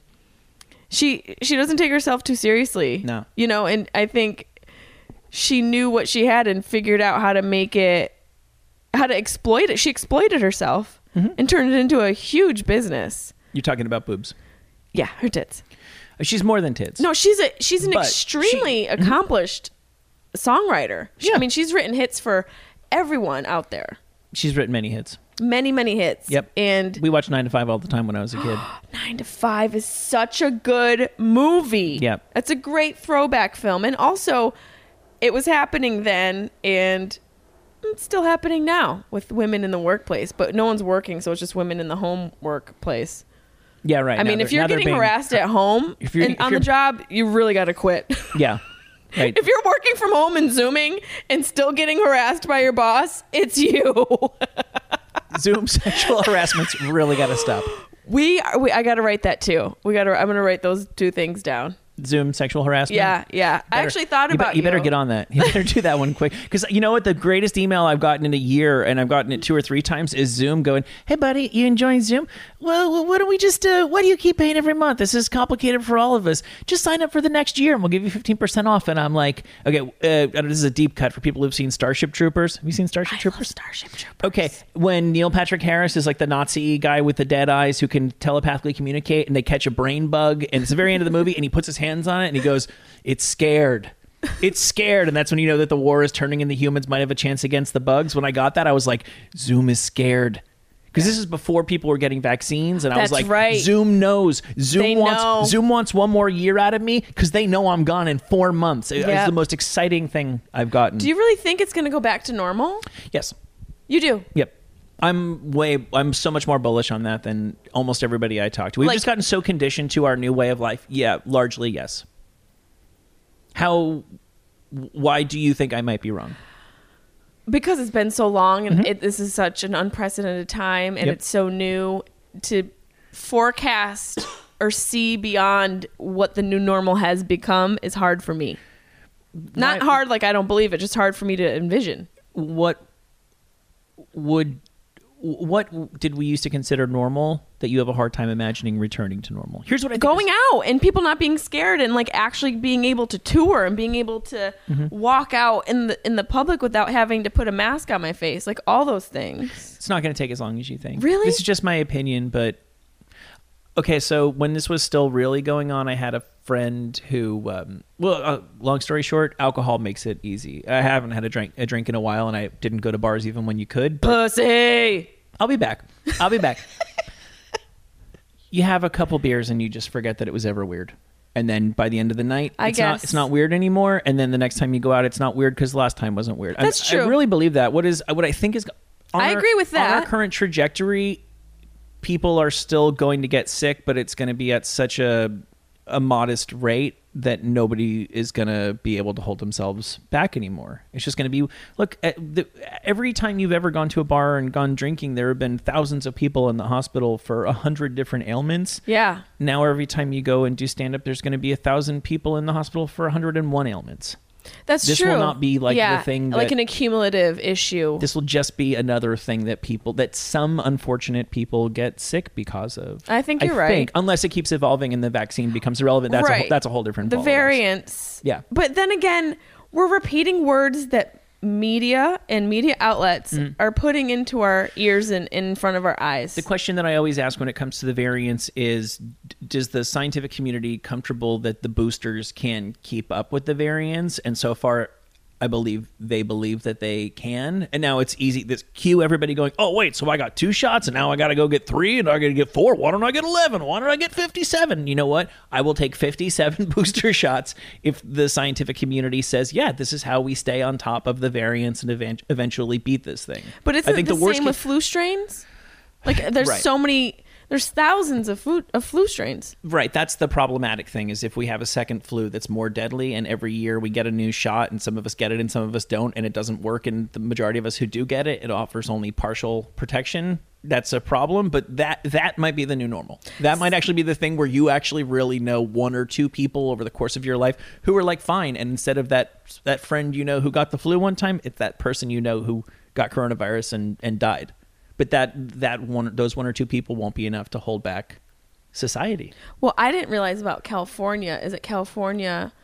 she she doesn't take herself too seriously. No. You know, and I think she knew what she had and figured out how to make it, how to exploit it. She exploited herself Mm-hmm. and turned it into a huge business. You're talking about boobs. Yeah, her tits. She's more than tits. No, she's a she's an But extremely she- mm-hmm. accomplished songwriter. She- Yeah. I mean, she's written hits for everyone out there. She's written many hits. Many, many hits. Yep. And We watched Nine to Five all the time when I was a kid. Nine to Five is such a good movie. Yep. It's a great throwback film. And also, it was happening then, and it's still happening now with women in the workplace. But no one's working, so it's just women in the home workplace. Yeah, right. I Now mean, if they're- you're now they're getting being- harassed at home If you're- and if on the you're- job, you really got to quit. Yeah. Right. If you're working from home and Zooming and still getting harassed by your boss, it's you. Zoom sexual harassment's really got to stop. we, are, we I got to write that too. We got to. I'm going to write those two things down. Zoom sexual harassment. Yeah, yeah. I Better- actually thought you be- about you. better get on that. You better do that one quick. Because you know what? The greatest email I've gotten in a year, and I've gotten it two or three times, is Zoom going, "Hey, buddy, you enjoying Zoom? Well, why don't we just? Uh, why do you keep paying every month? This is complicated for all of us. Just sign up for the next year, and we'll give you fifteen percent off." And I'm like, "Okay, uh, this is a deep cut for people who've seen Starship Troopers. Have you seen Starship Troopers? Starship Troopers. Okay, when Neil Patrick Harris is like the Nazi guy with the dead eyes who can telepathically communicate, and they catch a brain bug, and it's the very end of the movie, and he puts his hands on it, and he goes, "It's scared. It's scared." And that's when you know that the war is turning and the humans might have a chance against the bugs. When I got that, I was like, Zoom is scared. Because this is before people were getting vaccines, and I was That's like, right. Zoom knows. Zoom They wants know. Zoom wants one more year out of me because they know I'm gone in four months. It's Yep. the most exciting thing I've gotten. Do you really think it's going to go back to normal? Yes. You do. Yep. I'm way I'm so much more bullish on that than almost everybody I talk to. We've Like- just gotten so conditioned to our new way of life. Yeah, largely yes. How why do you think I might be wrong? Because it's been so long, and it, this is such an unprecedented time, and Yep. it's so new to forecast or see beyond what the new normal has become is hard for me. Not Why- hard like I don't believe it, just hard for me to envision. What would what did we used to consider normal that you have a hard time imagining returning to normal? Here's what I think going is- out and people not being scared and like actually being able to tour and being able to Mm-hmm. walk out in the in the public without having to put a mask on my face, like all those things. It's not going to take as long as you think. Really? This is just my opinion, but okay. So when this was still really going on, I had a friend who, um, well, uh, long story short, alcohol makes it easy. I haven't had a drink a drink in a while, and I didn't go to bars even when you could. But Pussy. I'll be back. I'll be back. You have a couple beers and you just forget that it was ever weird. And then by the end of the night, I it's not guess. it's not weird anymore. And then the next time you go out, it's not weird because the last time wasn't weird. That's I, true. I really believe that. What is what I think is on I our- agree with On our that. current trajectory, people are still going to get sick, but it's going to be at such a a modest rate that nobody is going to be able to hold themselves back anymore. It's just going to be, look, at the, every time you've ever gone to a bar and gone drinking, there have been thousands of people in the hospital for a hundred different ailments. Yeah. Now every time you go and do stand up, there's going to be a thousand people in the hospital for a hundred and one ailments. That's This true. will not be like yeah, the thing like that- an accumulative issue. This will just be another thing that people, that some unfortunate people get sick because of. I think you're right. Unless it keeps evolving and the vaccine becomes irrelevant. That's, a, Right. whole- that's a whole different the ball of wax. variants. Yeah. But then again, we're repeating words that media and media outlets Mm. are putting into our ears and in front of our eyes. The question that I always ask when it comes to the variants is, d- does the scientific community comfortable that the boosters can keep up with the variants? And so far, I believe they believe that they can. And now it's easy. This cue everybody going, oh, wait, so I got two shots and now I got to go get three and I got to get four. Why don't I get eleven? Why don't I get fifty-seven? You know what? I will take fifty-seven booster shots if the scientific community says, yeah, this is how we stay on top of the variants and event- eventually beat this thing. But it's I think the, the worst same ca- with flu strains. Like there's Right. so many, there's thousands of flu, of flu strains. Right, that's the problematic thing is if we have a second flu that's more deadly and every year we get a new shot and some of us get it and some of us don't and it doesn't work and the majority of us who do get it, it offers only partial protection. That's a problem, but that that might be the new normal. That might actually be the thing where you actually really know one or two people over the course of your life who are like fine, and instead of that that friend you know who got the flu one time, it's that person you know who got coronavirus and, and died. But that that one those one or two people won't be enough to hold back society. Well, I didn't realize about California is that California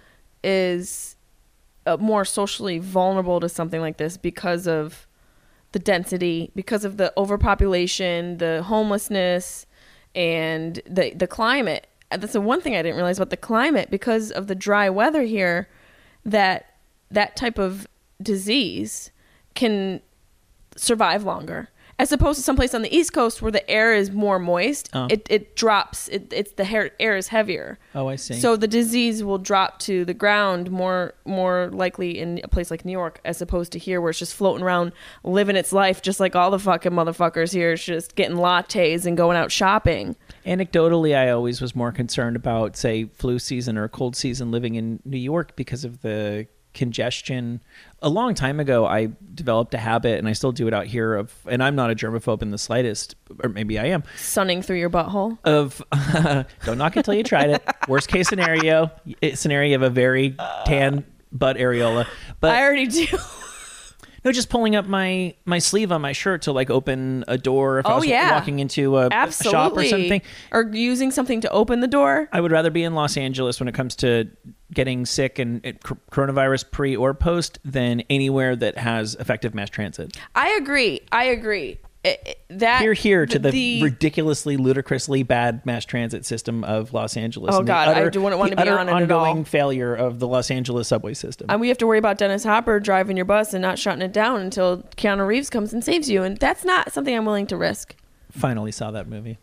is uh, more socially vulnerable to something like this because of the density, because of the overpopulation, the homelessness, and the the climate. And that's the one thing I didn't realize about the climate, because of the dry weather here, that that type of disease can survive longer. As opposed to someplace on the East Coast where the air is more moist, Oh. it, it drops. It, it's the hair, air is heavier. Oh, I see. So the disease will drop to the ground more more likely in a place like New York, as opposed to here where it's just floating around, living its life just like all the fucking motherfuckers here. It's just getting lattes and going out shopping. Anecdotally, I always was more concerned about, say, flu season or cold season living in New York because of the congestion. A long time ago, I developed a habit, and I still do it out here, of, and I'm not a germaphobe in the slightest, or maybe I am, Sunning through your butthole. of don't knock it till you tried it. Worst case scenario, scenario of a very tan butt areola. But I already do. no, just pulling up my my sleeve on my shirt to like open a door if I Oh, was yeah. walking into a, a Absolutely. shop or something. Or using something to open the door. I would rather be in Los Angeles when it comes to getting sick and it, cr- coronavirus pre or post than anywhere that has effective mass transit. I agree. I agree. It, it- that Here, here to the, the ridiculously, ludicrously bad mass transit system of Los Angeles. Oh, and the God, I utter- do- wouldn't want the to be utter on it at all. ongoing failure of the Los Angeles subway system. And we have to worry about Dennis Hopper driving your bus and not shutting it down until Keanu Reeves comes and saves you. And that's not something I'm willing to risk. Finally saw that movie.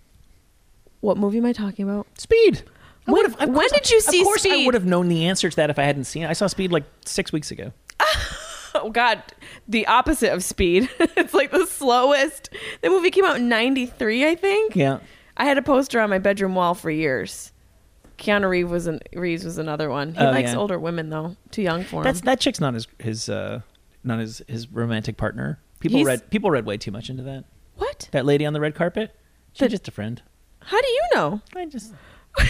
What movie am I talking about? Speed. I When- would've- of when course- did you see Of course, I Speed? would have known the answer to that if I hadn't seen it. I saw Speed like six weeks ago. Oh, God. The opposite of Speed. It's like the slowest. The movie came out in ninety-three, I think. Yeah. I had a poster on my bedroom wall for years. Keanu Reeves was, an, Reeves was another one. He Oh, likes yeah. older women, though. Too young for him. That's that chick's not his his uh not his his romantic partner. People He's- read people read way too much into that. What? That lady on the red carpet. She's The- just a friend. How do you know? I just How do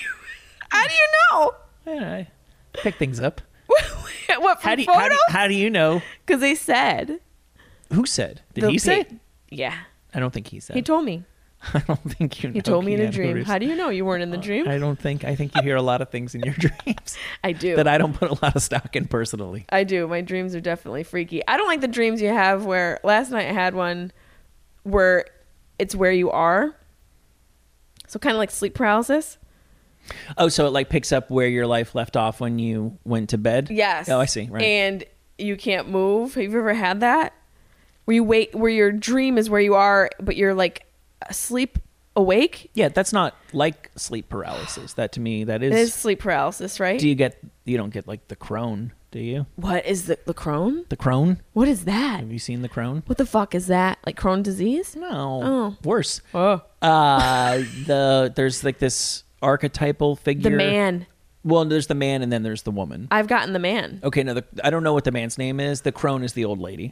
you know? I, don't know, I pick things up. What, from How do you, photos? how do, how do you know? Because they said. Who said? Did The he say? pa- Yeah. I don't think he said. He told me. I don't think you know. He told me in a Keanu dream. Reeves. How do you know you weren't in the dream? I don't think. I think you hear a lot of things in your dreams I do. that I don't put a lot of stock in personally. I do. My dreams are definitely freaky. I don't like the dreams you have where last night I had one where it's where you are. So kind of like sleep paralysis. Oh, so it like picks up where your life left off when you went to bed? Yes. Oh, I see. Right. And you can't move. Have you ever had that? Where you wait, where your dream is where you are, but you're like asleep, awake? Yeah, that's not like sleep paralysis. That to me, that is. It is sleep paralysis, right? Do you get? You don't get like the crone, do you? What is the, the Crohn? The crone? What is that? Have you seen the crone? What the fuck is that? Like Crohn disease? No. Oh. Worse. Oh. Uh, the there's like this archetypal figure. The man. Well, there's the man and then there's the woman. I've gotten the man. Okay, no, the, I don't know what the man's name is. The crone is the old lady.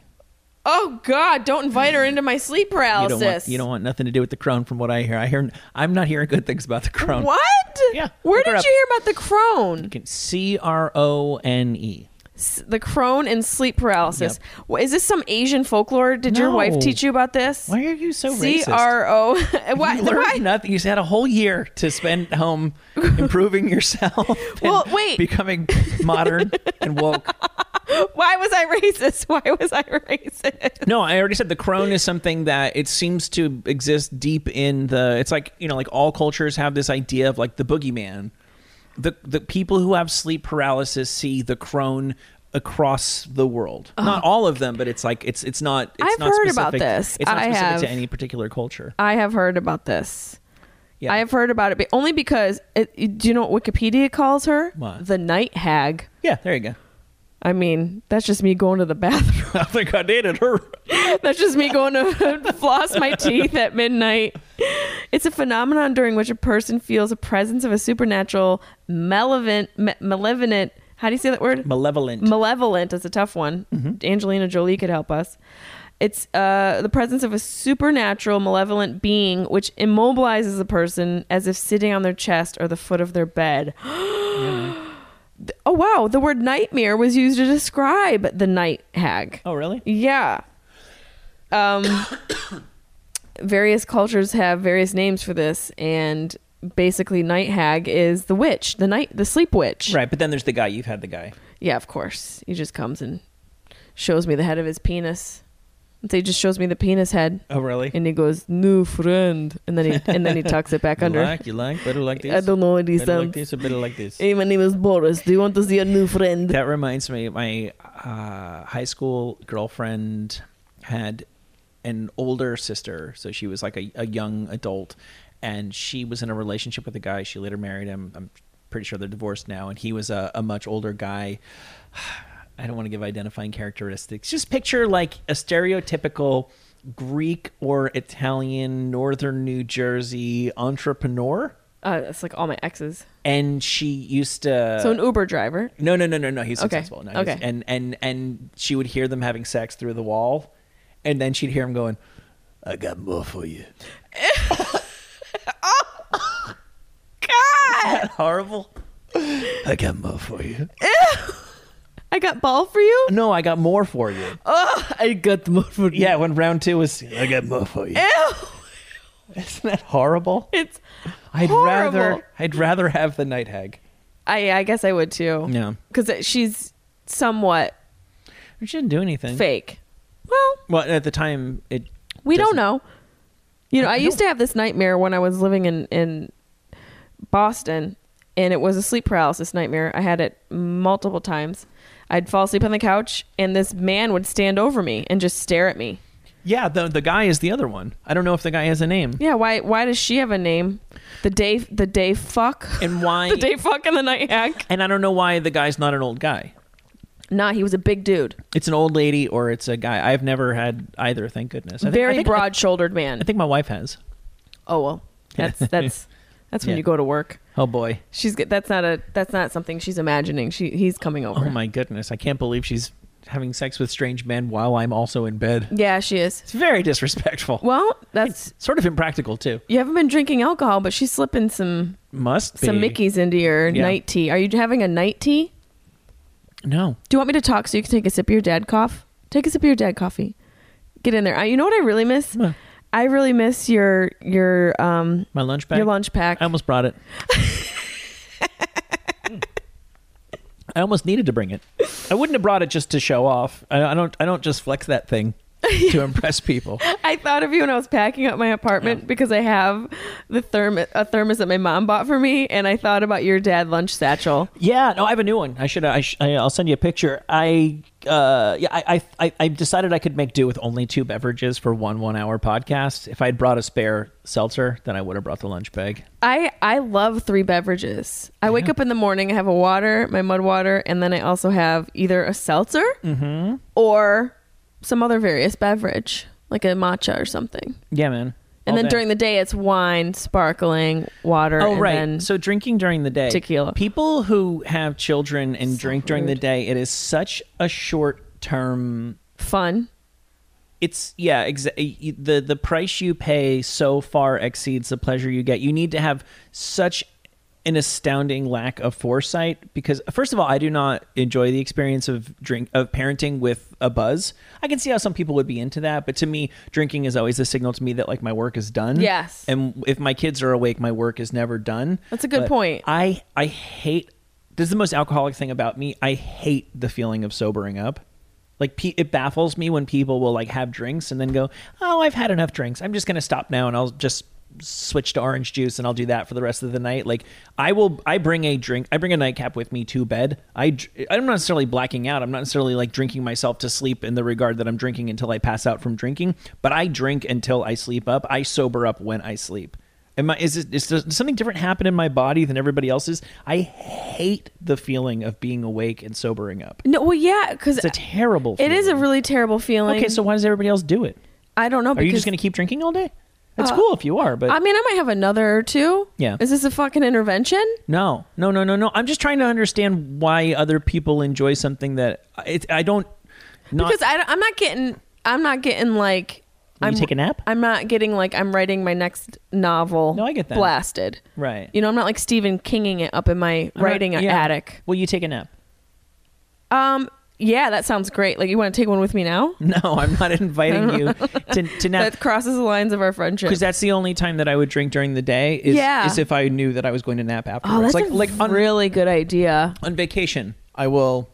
Oh God! Don't invite her into my sleep You paralysis. don't want you don't want nothing to do with the crone, from what I hear. I hear I'm not hearing good things about the crone. What? Yeah, Where look her did up. you hear about the Crohn? C R O N E. S- The Crohn and sleep paralysis. Wha- Is this some Asian folklore? Did your No. wife teach you about this? Why are you so C racist? R O. Why? You learned why- nothing. You had a whole year to spend home improving yourself. and Well, wait. becoming modern and woke. Why was I racist? Why was I racist? No, I already said the crone is something that it seems to exist deep in the. It's like, you know, like all cultures have this idea of like the boogeyman. The the people who have sleep paralysis see the crone across the world. Not all of them, but it's like it's it's not. It's I've not heard specific, about this. It's not I specific have. to any particular culture. I have heard about this. Yeah. I have heard about it, but only because it, do you know what Wikipedia calls her? What? The night hag. Yeah, there you go. I mean, that's just me going to the bathroom. I think I dated her. That's just me going to floss my teeth at midnight. It's a phenomenon during which a person feels a presence of a supernatural, malevolent, me- malevolent. How do you say that word? Malevolent. Malevolent is a tough one. Angelina Jolie could help us. It's uh, the presence of a supernatural, malevolent being which immobilizes a person as if sitting on their chest or the foot of their bed. Oh, wow. The word nightmare was used to describe the night hag. Oh, really? Yeah. Um, various cultures have various names for this, and basically night hag is the witch, the night, the sleep witch. Right, but then there's the guy. You've had the guy. Yeah, of course. He just comes and shows me the head of his penis. And so he just shows me the penis head, Oh, really? and he goes, "New friend," and then he and then he tucks it back You under. like? You like? Better like this? I don't know what he Better like sounds. this or better like this? Hey, my name is Boris. Do you want to see a new friend? That reminds me, my uh, high school girlfriend had an older sister, so she was like a, a young adult, and she was in a relationship with a guy. She later married him. I'm pretty sure they're divorced now, and he was a, a much older guy. I don't want to give identifying characteristics. Just picture like a stereotypical Greek or Italian, northern New Jersey entrepreneur. Uh, it's like all my exes. And she used to. So an Uber driver. No, no, no, no, no. He's Okay. successful. No, he's- Okay. And and and she would hear them having sex through the wall, and then she'd hear him going, "I got more for you." God, Isn't that horrible? I got more for you. I got ball for you. No, I got more for you. Oh, I got more for you. Yeah, when round two was, I got more for you. Ew. Isn't that horrible? It's I'd horrible. rather I'd rather have the night hag. I I guess I would too. Yeah. Because she's somewhat She didn't do anything. fake. Well, Well, at the time, it. we don't doesn't- know. You know, I, I used don't- to have this nightmare when I was living in in Boston, and it was a sleep paralysis nightmare. I had it multiple times. I'd fall asleep on the couch, and this man would stand over me and just stare at me. Yeah, the the guy is the other one. I don't know if the guy has a name. Yeah, why why does she have a name? The day the day fuck. And why? The day fuck and the night hag. And I don't know why the guy's not an old guy. Nah, he was a big dude. It's an old lady or it's a guy. I've never had either, thank goodness. I think- I Very think- broad-shouldered man. I think my wife has. Oh well, that's that's that's when Yeah. you go to work. Oh boy. She's get that's not a that's not something she's imagining. She he's coming over. Oh my goodness. I can't believe she's having sex with strange men while I'm also in bed. Yeah, she is. It's very disrespectful. Well, that's Sort of impractical too. you haven't been drinking alcohol, but she's slipping some Must be. some Mickeys into your Yeah. night tea. Are you having a night tea? No. Do you want me to talk so you can take a sip of your dad cough? Take a sip of your dad coffee. Get in there. I, you know what I really miss? What? I really miss your your um My lunch bag? your lunch pack. I almost brought it. I almost needed to bring it. I wouldn't have brought it just to show off. I, I don't I don't just flex that thing to impress people. I thought of you when I was packing up my apartment Yeah. because I have the thermos a thermos that my mom bought for me, and I thought about your dad lunch satchel. Yeah, no, I have a new one. I should. I sh- I- I'll send you a picture. I uh yeah, I, I I decided I could make do with only two beverages for one one hour podcast. If I'd brought a spare seltzer, then I would have brought the lunch bag. I I love three beverages. I wake up in the morning, I have a water, my mud water, and then I also have either a seltzer Mm-hmm. or some other various beverage, like a matcha or something. Yeah, man. And All then day. during the day, it's wine, sparkling water. Oh, and right. then So drinking during the day. tequila. People who have children and So drink during the rude. day, it is such a short term. fun. It's yeah, exa- the the price you pay so far exceeds the pleasure you get. You need to have such an astounding lack of foresight because first of all, I do not enjoy the experience of drink of parenting with a buzz. I can see how some people would be into that, but to me, drinking is always a signal to me that like my work is done. Yes. And if my kids are awake, my work is never done. That's a good But point. I I hate this is the most alcoholic thing about me. I hate the feeling of sobering up. Like pe- it baffles me when people will like have drinks and then go, "Oh, I've had enough drinks. I'm just going to stop now and I'll just switch to orange juice and I'll do that for the rest of the night." Like I will I bring a drink. I bring a nightcap with me to bed. I dr- I'm not necessarily blacking out. I'm not necessarily like drinking myself to sleep in the regard that I'm drinking until I pass out from drinking, but I drink until I sleep up. I sober up when I sleep. Am I, is, it, is there something different happen in my body than everybody else's? I hate the feeling of being awake and sobering up. No, well, yeah, because It's a terrible it feeling. is a really terrible feeling. Okay, so why does everybody else do it? I don't know. Are you because- just going to keep drinking all day? It's Uh, cool if you are, but I mean, I might have another or two. Yeah. Is this a fucking intervention? no, no, no, no, no. I'm just trying to understand why other people enjoy something that it, I don't. Not, Because I, I'm not getting. I'm not getting like. Will you I'm take a nap? I'm not getting like I'm writing my next novel. No, I get that. Blasted. Right. You know, I'm not like Stephen Kinging it up in my I'm not- writing yeah. attic. Will you take a nap? Um. Yeah, that sounds great. Like, you want to take one with me now? No, I'm not inviting you to to nap. That crosses the lines of our friendship. Because that's the only time that I would drink during the day is, Yeah. is if I knew that I was going to nap afterwards. Oh, that's like a like on, really good idea. on vacation, I will,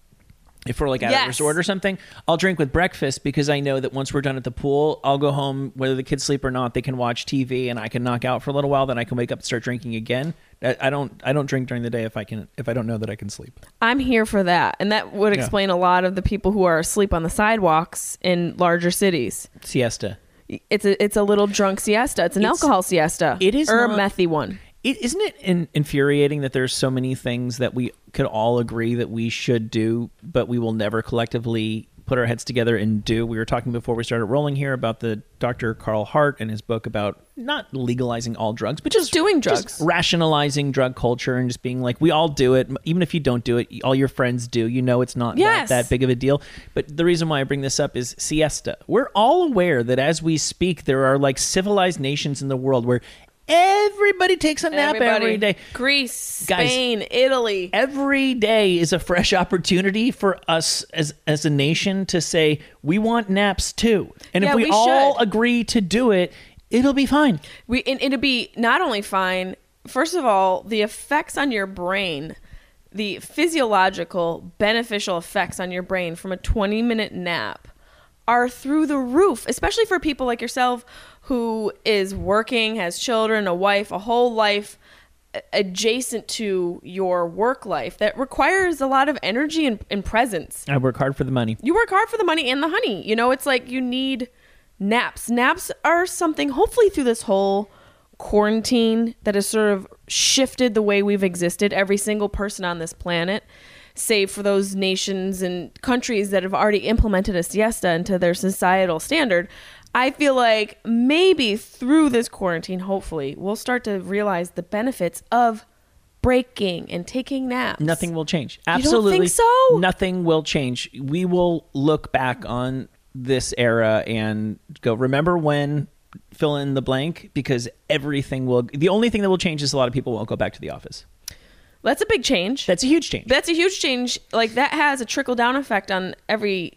if we're like at Yes. a resort or something, I'll drink with breakfast because I know that once we're done at the pool, I'll go home, whether the kids sleep or not, they can watch T V and I can knock out for a little while, then I can wake up and start drinking again. I, I don't I don't drink during the day if I can if I don't know that I can sleep. I'm here for that. And that would Yeah. explain a lot of the people who are asleep on the sidewalks in larger cities. Siesta. It's a it's a little drunk siesta. It's an It's- alcohol siesta. it is or not- a methy one. It, isn't it in, infuriating that there's so many things that we could all agree that we should do, but we will never collectively put our heads together and do? We were talking before we started rolling here about the Doctor Carl Hart and his book about not legalizing all drugs, but just, Just doing just drugs. rationalizing drug culture and just being like, we all do it. Even if you don't do it, all your friends do. You know, it's not Yes. that, that big of a deal. But the reason why I bring this up is siesta. We're all aware that as we speak, there are like civilized nations in the world where everybody takes a nap Everybody. every day. Greece, Guys, Spain, Italy. Every day is a fresh opportunity for us as as a nation to say we want naps too. And Yeah, if we, we all should. agree to do it, it'll be fine. We and it'd be not only fine. First of all, the effects on your brain, the physiological beneficial effects on your brain from a twenty minute nap are through the roof, especially for people like yourself who is working, has children, a wife, a whole life a- adjacent to your work life that requires a lot of energy and, and presence. I work hard for the money. You work hard for the money and the honey. You know, it's like you need naps. Naps are something, hopefully, through this whole quarantine that has sort of shifted the way we've existed. Every single person on this planet, save for those nations and countries that have already implemented a siesta into their societal standard. I feel like maybe through this quarantine, hopefully, we'll start to realize the benefits of breaking and taking naps. Nothing will change. don't Absolutely. think so? Nothing will change. We will look back on this era and go, remember when, fill in the blank, because everything will, the only thing that will change is a lot of people won't go back to the office. That's a big change. That's a huge change. That's a huge change. Like, that has a trickle down effect on every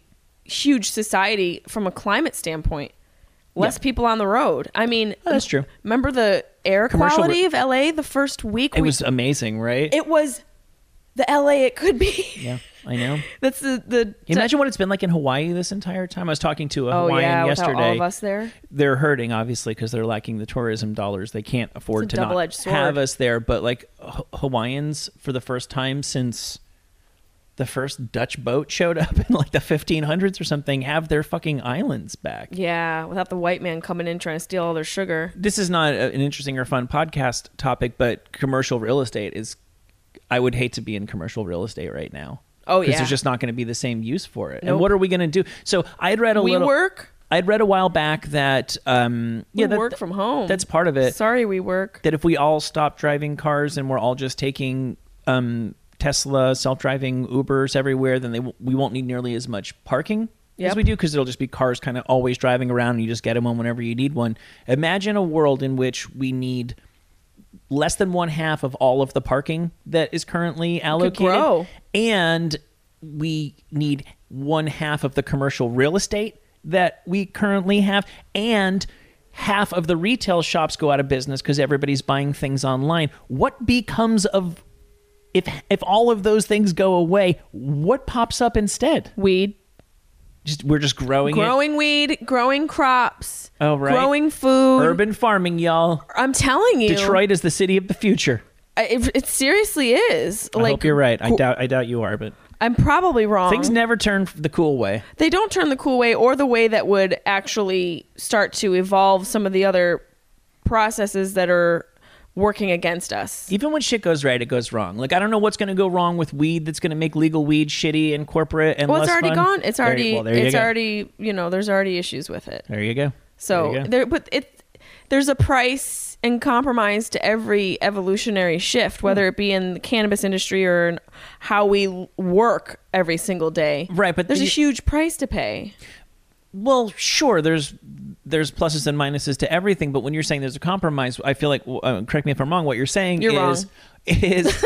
huge society from a climate standpoint. Less Yeah. people on the road. I mean, Oh, that's true. Remember the air Commercial quality re- of L A the first week? It we, was amazing, right? It was the L A it could be. yeah, I know. That's the the. Imagine what it's been like in Hawaii this entire time. I was talking to a Oh Hawaiian yeah, without yesterday. all of us there. They're hurting, obviously, because they're lacking the tourism dollars. They can't afford It's a to not double-edged sword. have us there. But like H- Hawaiians, for the first time since the first Dutch boat showed up in like the fifteen hundreds or something, have their fucking islands back. Yeah, without the white man coming in trying to steal all their sugar. This is not a- an interesting or fun podcast topic, but commercial real estate is. I would hate to be in commercial real estate right now. Oh Because yeah, there's just not going to be the same use for it. And Nope. what are we going to do? So I had read a we little. work. I'd read a while back that um, We yeah, that, work from home. That's part of it. Sorry, we work. That if we all stop driving cars and we're all just taking um, Tesla self-driving Ubers everywhere, then they w- we won't need nearly as much parking Yep. as we do, because it'll just be cars kind of always driving around and you just get them on whenever you need one. Imagine a world in which we need less than one half of all of the parking that is currently allocated, grow. and we need one half of the commercial real estate that we currently have, and half of the retail shops go out of business because everybody's buying things online. What becomes of if if all of those things go away? What pops up instead? Weed. Just we're just growing, Growing weed, growing crops, Oh, right. growing food. it. Urban farming, y'all. I'm telling you, Detroit is the city of the future. I- It, it seriously is. I like, hope you're right. I cool- doubt I doubt you are, but I'm probably wrong. things never turn the cool way. They don't turn the cool way, or the way that would actually start to evolve some of the other processes that are working against us. Even when shit goes right, it goes wrong. Like, I don't know what's going to go wrong with weed that's going to make legal weed shitty and corporate and Well, less it's already fun. gone. It's There you- already. well, there you it's go. already. You know, there's already issues with it. There you go. So There you go. there, but it, there's a price and compromise to every evolutionary shift, whether it be in the cannabis industry or in how we l- work every single day. Right, but there's the- a huge price to pay. Well, sure, there's there's pluses and minuses to everything, but when you're saying there's a compromise, I feel like, uh, correct me if I'm wrong, what you're saying You're is is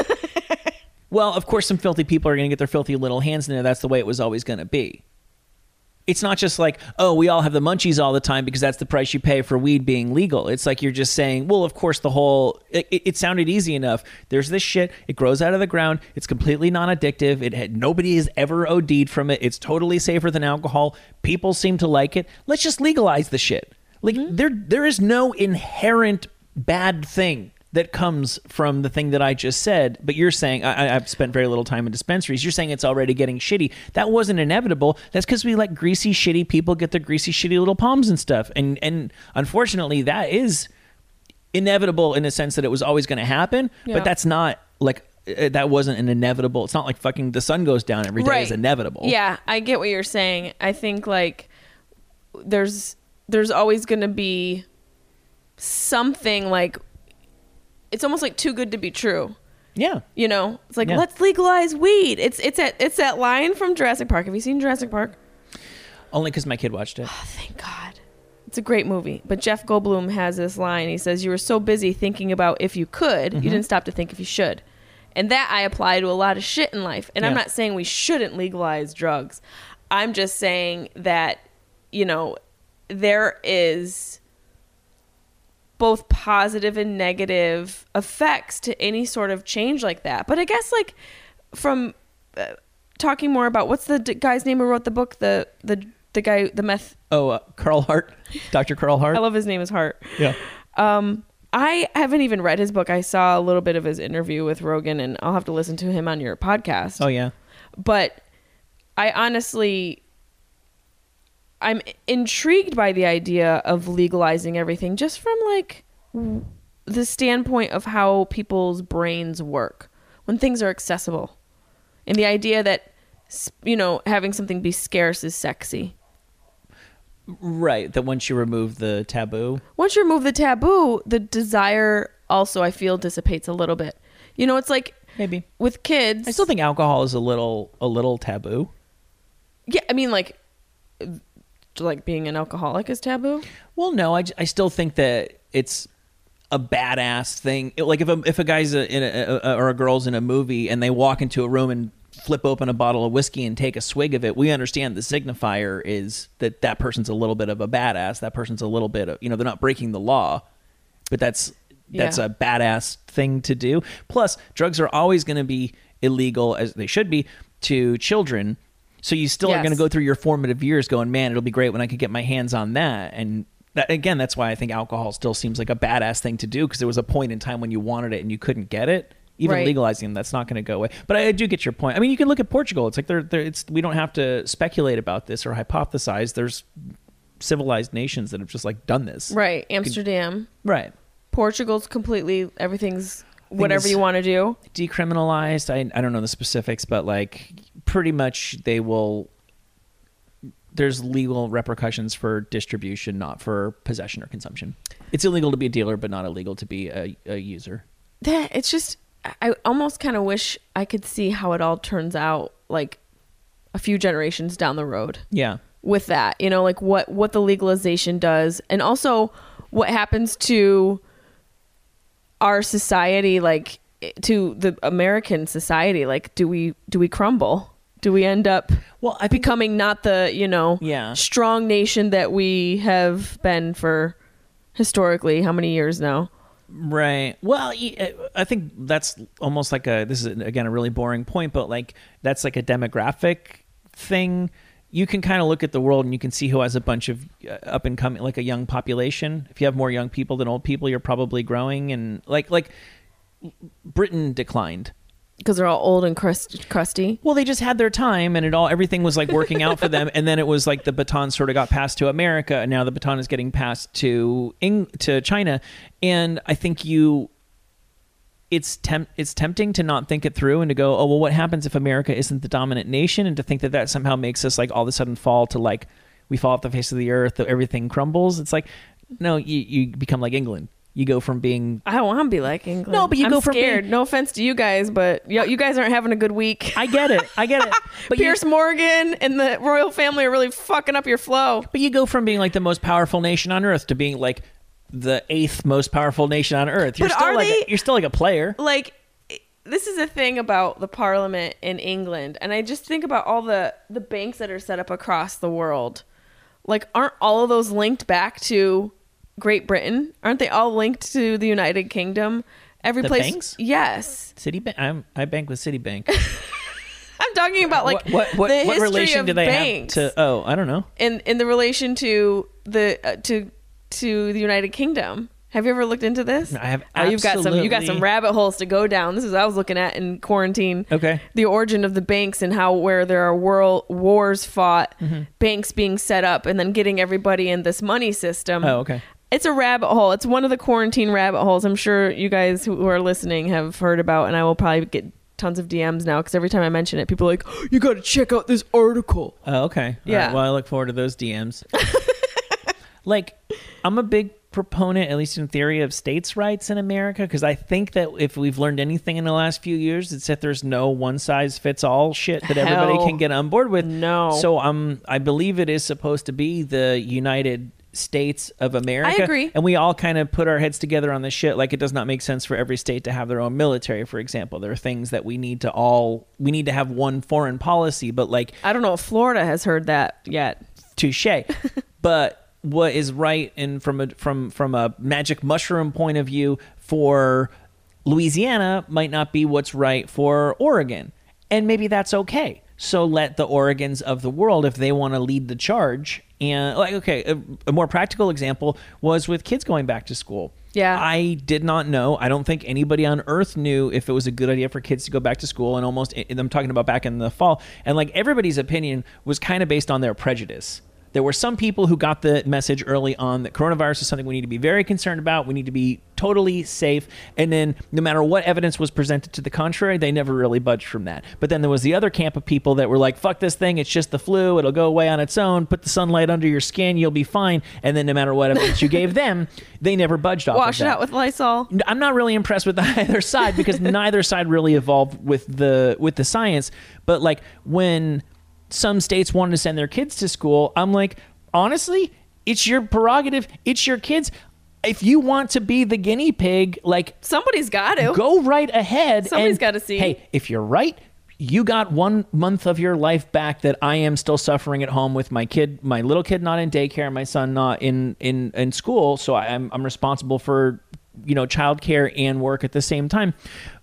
well, of course some filthy people are going to get their filthy little hands in there. That's the way it was always going to be. It's not just like, oh, we all have the munchies all the time because that's the price you pay for weed being legal. It's like you're just saying, well, of course, the whole, it, it, it sounded easy enough. There's this shit. It grows out of the ground. It's completely non-addictive. It had, nobody has ever O D'd from it. It's totally safer than alcohol. People seem to like it. Let's just legalize the shit. Like there, there is no inherent bad thing that comes from the thing that I just said. But you're saying, I, I've spent very little time in dispensaries. You're saying it's already getting shitty. That wasn't inevitable. That's because we let greasy, shitty people get their greasy, shitty little palms and stuff. And and unfortunately, that is inevitable in the sense that it was always going to happen. Yeah. But that's not like, uh, that wasn't an inevitable. It's not like fucking the sun goes down every day is inevitable. Yeah, I get what you're saying. I think like there's there's always going to be something like it's almost like too good to be true. Yeah. You know, it's like Yeah. let's legalize weed. It's it's at it's that line from Jurassic Park. Have you seen Jurassic Park? Only because my kid watched it. Oh, thank God. It's a great movie. But Jeff Goldblum has this line. He says, "You were so busy thinking about if you could, Mm-hmm. you didn't stop to think if you should." And that I apply to a lot of shit in life. And I'm Yeah. not saying we shouldn't legalize drugs. I'm just saying that, you know, there is both positive and negative effects to any sort of change like that. But I guess like from uh, talking more about what's the d- guy's name who wrote the book, the the the guy, the meth. Oh, uh, Carl Hart, Doctor Carl Hart. I love his name is Hart. Yeah. Um, I haven't even read his book. I saw a little bit of his interview with Rogan, and I'll have to listen to him on your podcast. Oh yeah. But I honestly, I'm intrigued by the idea of legalizing everything just from like w- the standpoint of how people's brains work when things are accessible, and the idea that s- you know having something be scarce is sexy. Right. That once you remove the taboo. Once you remove the taboo, the desire also I feel dissipates a little bit. You know, it's like Maybe. with kids. I still think alcohol is a little a little taboo. Yeah, I mean, like, like being an alcoholic is taboo. Well, no, I, j- I still think that it's a badass thing. It- like if a if a guy's a, in a, a, or a girl's in a movie and they walk into a room and flip open a bottle of whiskey and take a swig of it, we understand the signifier is that that person's a little bit of a badass. That person's a little bit of, you know, they're not breaking the law, but that's that's yeah. a badass thing to do. Plus, drugs are always going to be illegal, as they should be, to children. So you still yes. are going to go through your formative years going, man, it'll be great when I could get my hands on that. And that, again, that's why I think alcohol still seems like a badass thing to do, because there was a point in time when you wanted it and you couldn't get it. Even right. legalizing them, that's not going to go away. But I, I do get your point. I mean, you can look at Portugal. It's like they're, they're, it's we don't have to speculate about this or hypothesize. There's civilized nations that have just like done this. Right. Amsterdam. Right. Portugal's completely, everything's whatever you want to do. Decriminalized. I I don't know the specifics, but like pretty much they will. There's legal repercussions for distribution, not for possession or consumption. It's illegal to be a dealer, but not illegal to be a, a user. That it's just. I almost kind of wish I could see how it all turns out, like a few generations down the road. Yeah. With that, you know, like what, what the legalization does, and also what happens to our society, like to the American society. Like, do we, do we crumble? Do we end up well, I becoming not the, you know, yeah. strong nation that we have been for historically how many years now? Right. Well, I think that's almost like a, this is again a really boring point, but like that's like a demographic thing. You can kind of look at the world and you can see who has a bunch of up and coming, like a young population. If you have more young people than old people, you're probably growing. And like, like Britain declined. Because they're all old and crust, crusty. Well, they just had their time, and it all everything was like working out for them. And then it was like the baton sort of got passed to America, and now the baton is getting passed to Eng- to China. And I think you, it's temp- it's tempting to not think it through and to go, oh well, what happens if America isn't the dominant nation, and to think that that somehow makes us like all of a sudden fall to like we fall off the face of the earth, that everything crumbles. It's like no, you you become like England. You go from being... I don't want to be like England. No, but you I'm go from scared. being... No offense to you guys, but y- you guys aren't having a good week. I get it. I get it. But Piers Morgan and the royal family are really fucking up your flow. But you go from being like the most powerful nation on earth to being like the eighth most powerful nation on earth. You're but still are like they, a, you're still like a player. Like, this is a thing about the parliament in England, and I just think about all the the banks that are set up across the world. Like, aren't all of those linked back to Great Britain? Aren't they all linked to the United Kingdom? Every the place, banks? Yes. Citibank. I'm I bank with Citibank. I'm talking about like what what, what, the what history relation of do they banks have to? Oh, I don't know. In in the relation to the uh, to to the United Kingdom. Have you ever looked into this? I have. Oh, you've got some. You got some rabbit holes to go down. This is what I was looking at in quarantine. Okay. The origin of the banks and how where there are world wars fought, mm-hmm. banks being set up, and then getting everybody in this money system. Oh, okay. It's a rabbit hole. It's one of the quarantine rabbit holes. I'm sure you guys who are listening have heard about, and I will probably get tons of D Ms now because every time I mention it, people are like, oh, "You got to check out this article." Oh, okay. Yeah. All right. Well, I look forward to those D Ms. Like, I'm a big proponent, at least in theory, of states' rights in America, because I think that if we've learned anything in the last few years, it's that there's no one-size-fits-all shit that Hell everybody can get on board with. No. So um, I believe it is supposed to be the United States of America. I agree. And we all kind of put our heads together on this shit. Like, it does not make sense for every state to have their own military, for example. There are things that we need to all, we need to have one foreign policy, but like... I don't know if Florida has heard that yet. Touche. But... what is right and from a from from a magic mushroom point of view for Louisiana might not be what's right for Oregon, and maybe that's okay. So let the Oregons of the world, if they want to lead the charge. And like, okay, a, a more practical example was with kids going back to school. Yeah, I did not know. I don't think anybody on earth knew if it was a good idea for kids to go back to school. And almost, I'm talking about back in the fall, and like everybody's opinion was kind of based on their prejudice. There were some people who got the message early on that coronavirus is something we need to be very concerned about. We need to be totally safe. And then no matter what evidence was presented to the contrary, they never really budged from that. But then there was the other camp of people that were like, fuck this thing. It's just the flu. It'll go away on its own. Put the sunlight under your skin. You'll be fine. And then no matter what evidence you gave them, they never budged off Wash of that. it out with Lysol. I'm not really impressed with either side because neither side really evolved with the with the science. But like when some states wanted to send their kids to school, I'm like, honestly, it's your prerogative. It's your kids. If you want to be the guinea pig, like somebody's got to go right ahead. Somebody's and, got to see. Hey, if you're right, you got one month of your life back that I am still suffering at home with my kid, my little kid not in daycare, my son not in in, in school. So I'm I'm responsible for, you know, childcare and work at the same time.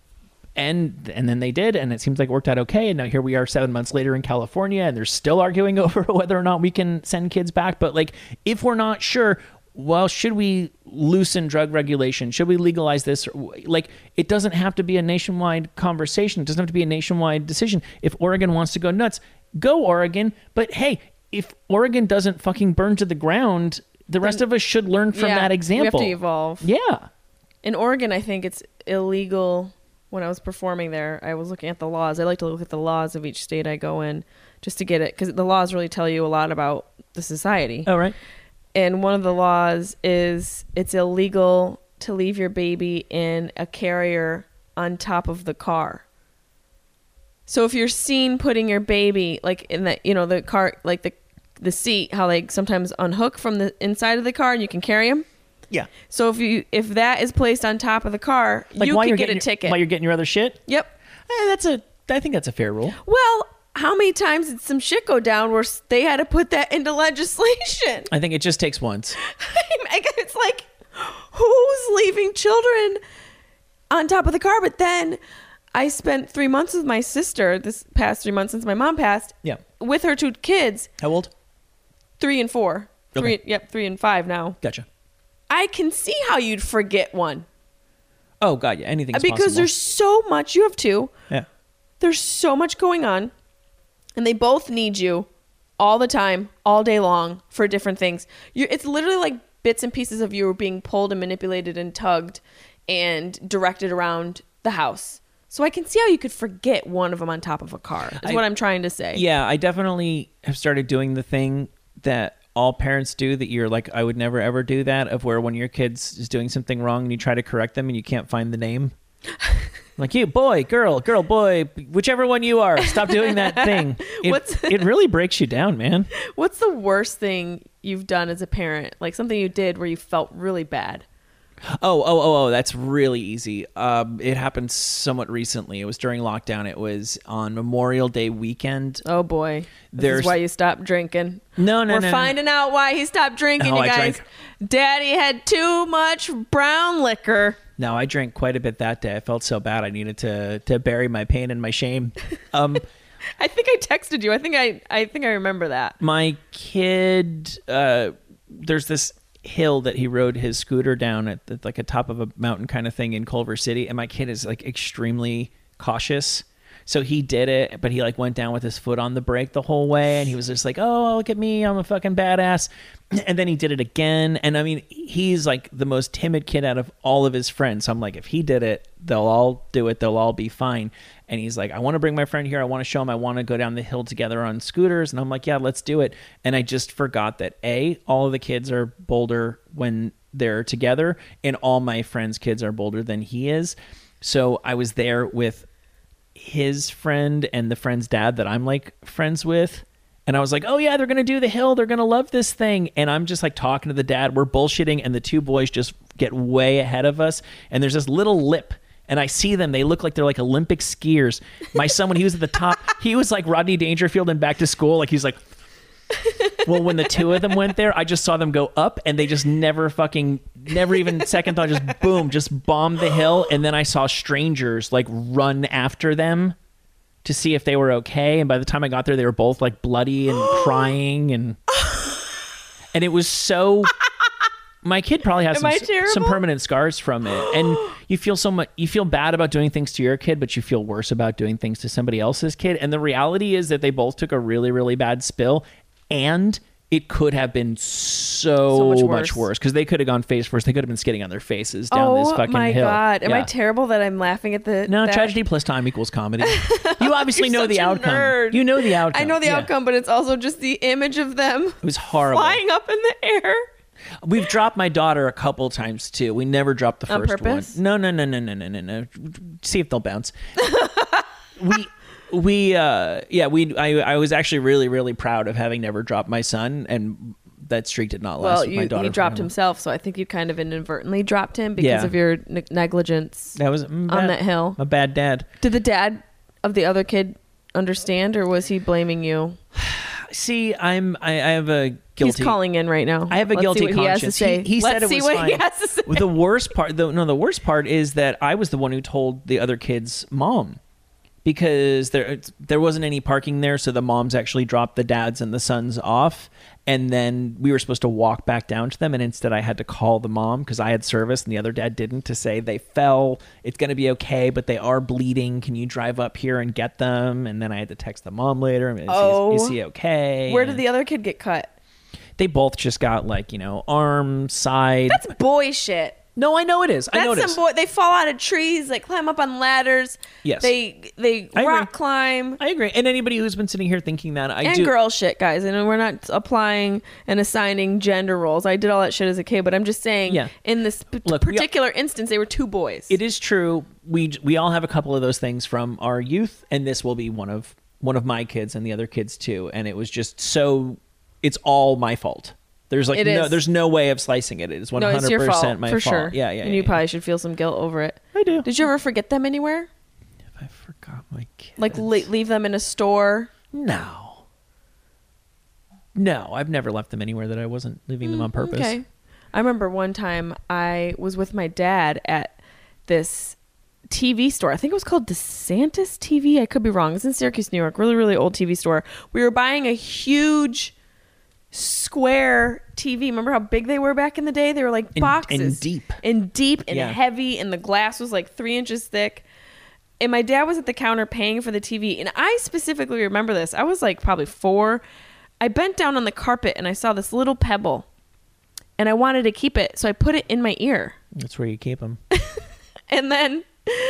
And and then they did, and it seems like it worked out okay. And now here we are seven months later in California, and they're still arguing over whether or not we can send kids back. But like, if we're not sure, well, should we loosen drug regulation? Should we legalize this? Like, it doesn't have to be a nationwide conversation. It doesn't have to be a nationwide decision. If Oregon wants to go nuts, go Oregon. But hey, if Oregon doesn't fucking burn to the ground, the rest of us should learn from yeah, that example. We have to evolve. Yeah. In Oregon, I think it's illegal. When I was performing there, I was looking at the laws. I like to look at the laws of each state I go in just to get it, because the laws really tell you a lot about the society. Oh, right. And one of the laws is it's illegal to leave your baby in a carrier on top of the car. So if you're seen putting your baby like in the, you know, the car, like the the seat, how they sometimes unhook from the inside of the car and you can carry them. Yeah. So if you if that is placed on top of the car, Like you while can you're get a getting your- ticket. while you're getting your other shit. Yep. Eh, that's a. I think that's a fair rule. Well, how many times did some shit go down where s- they had to put that into legislation? I think it just takes once. I guess it's like, who's leaving children on top of the car? But then I spent three months with my sister this past three months since my mom passed. Yeah. With her two kids, How old? three and four. Three, Okay. Yep, three and five now. Gotcha. I can see how you'd forget one. Oh God, yeah. Anything's Because possible. there's so much. You have two. Yeah. There's so much going on, and they both need you all the time, all day long for different things. You, it's literally like bits and pieces of you are being pulled and manipulated and tugged and directed around the house. So I can see how you could forget one of them on top of a car. Is I- what I'm trying to say. Yeah, I definitely have started doing the thing that all parents do that you're like, I would never ever do that, of where when your kid's is doing something wrong and you try to correct them and you can't find the name. Like, you, boy, girl, girl, boy, whichever one you are, stop doing that thing. It, What's- it really breaks you down, man. What's the worst thing you've done as a parent? Like something you did where you felt really bad? Oh, oh, oh, oh, that's really easy. Um, it happened somewhat recently. It was during lockdown. It was on Memorial Day weekend. Oh boy. This There's- is why you stopped drinking. No, no, We're no, no. finding out why he stopped drinking, Oh, you I guys. drank- Daddy had too much brown liquor. No, I drank quite a bit that day. I felt so bad. I needed to to bury my pain and my shame. Um, I think I texted you. I think I I think I remember that. my kid, uh, there's this hill that he rode his scooter down at the, like a top of a mountain kind of thing in Culver City, and my kid is like extremely cautious. So he did it, but he like went down with his foot on the brake the whole way, and he was just like, "Oh, look at me, I'm a fucking badass." And then he did it again, and I mean, he's like the most timid kid out of all of his friends. So I'm like, if he did it, they'll all do it. They'll all be fine. And he's like, I want to bring my friend here. I want to show him. I want to go down the hill together on scooters. And I'm like, yeah, let's do it. And I just forgot that A, all of the kids are bolder when they're together, and all my friends' kids are bolder than he is. So I was there with his friend and the friend's dad that I'm like friends with. And I was like, oh yeah, they're going to do the hill. They're going to love this thing. And I'm just like talking to the dad. We're bullshitting. And the two boys just get way ahead of us. And there's this little lip. And I see them. They look like they're like Olympic skiers. My son, when he was at the top, he was like Rodney Dangerfield in Back to School. Like he's like, well, when the two of them went there, I just saw them go up, and they just never fucking, never even second thought, just boom, just bombed the hill. And then I saw strangers like run after them to see if they were okay. And by the time I got there, they were both like bloody and crying, and and it was so. My kid probably has Am some, I terrible? some permanent scars from it, and you feel so much. You feel bad about doing things to your kid, but you feel worse about doing things to somebody else's kid. And the reality is that they both took a really, really bad spill, and it could have been so, So much much worse. worse because they could have gone face first. They could have been skidding on their faces down this Oh fucking my hill. god! Am I Yeah. terrible that I'm laughing at the No, that? tragedy plus time equals comedy. You obviously You're know the such a outcome. nerd. You know the outcome. I know the Yeah. outcome, but it's also just the image of them It was horrible. flying up in the air. We've dropped my daughter a couple times too. We never dropped the On first purpose? one. No, no, no, no, no, no, no, no. See if they'll bounce. we, we, uh, yeah, we. I, I was actually really, really proud of having never dropped my son, and that streak did not last Well, with my you, daughter. he dropped forever. himself, so I think you kind of inadvertently dropped him because Yeah. of your ne- negligence That was mm, on bad- that hill. A bad dad. Did the dad of the other kid understand, or was he blaming you? See, I'm. I, I have a guilty. He's calling in right now. I have a Let's guilty see what conscience. He, has to say. he, he Let's said it see was what fine. He has to say. The worst part, the, no, the worst part is that I was the one who told the other kid's mom, because there there wasn't any parking there, so the moms actually dropped the dads and the sons off, and then we were supposed to walk back down to them, and instead I had to call the mom because I had service and the other dad didn't, to say they fell, it's going to be okay, but they are bleeding, can you drive up here and get them? And then I had to text the mom later, is, oh, he, is he okay? Where and did the other kid get cut? They both just got, like, you know, arm, side. That's boy shit. No, I know it is. I know it That's is. some boy. They fall out of trees. They climb up on ladders. Yes. They they I rock agree. climb. I agree. And anybody who's been sitting here thinking that, I and do. girl shit, guys. And we're not applying and assigning gender roles. I did all that shit as a kid, but I'm just saying, Yeah. in this p- Look, we particular instance, they were two boys. It is true. We we all have a couple of those things from our youth, and this will be one of one of my kids and the other kids too. And it was just so. It's all my fault. There's like It no, is. there's no way of slicing it. It is one no, hundred it's your fault percent my for fault. sure. Yeah, yeah. And yeah, you yeah. probably should feel some guilt over it. I do. Did you ever forget them anywhere? If I forgot my kids. Like le- leave them in a store? No. No, I've never left them anywhere that I wasn't leaving them on purpose. Okay. I remember one time I was with my dad at this T V store. I think it was called DeSantis T V. I could be wrong. It's in Syracuse, New York. Really, really old T V store. We were buying a huge square T V. Remember how big they were back in the day? They were like And- boxes. and deep. And deep and Yeah. heavy. And the glass was like three inches thick. And my dad was at the counter paying for the T V. And I specifically remember this. I was like probably four. I bent down on the carpet and I saw this little pebble. And I wanted to keep it. So I put it in my ear. That's where you keep them. And then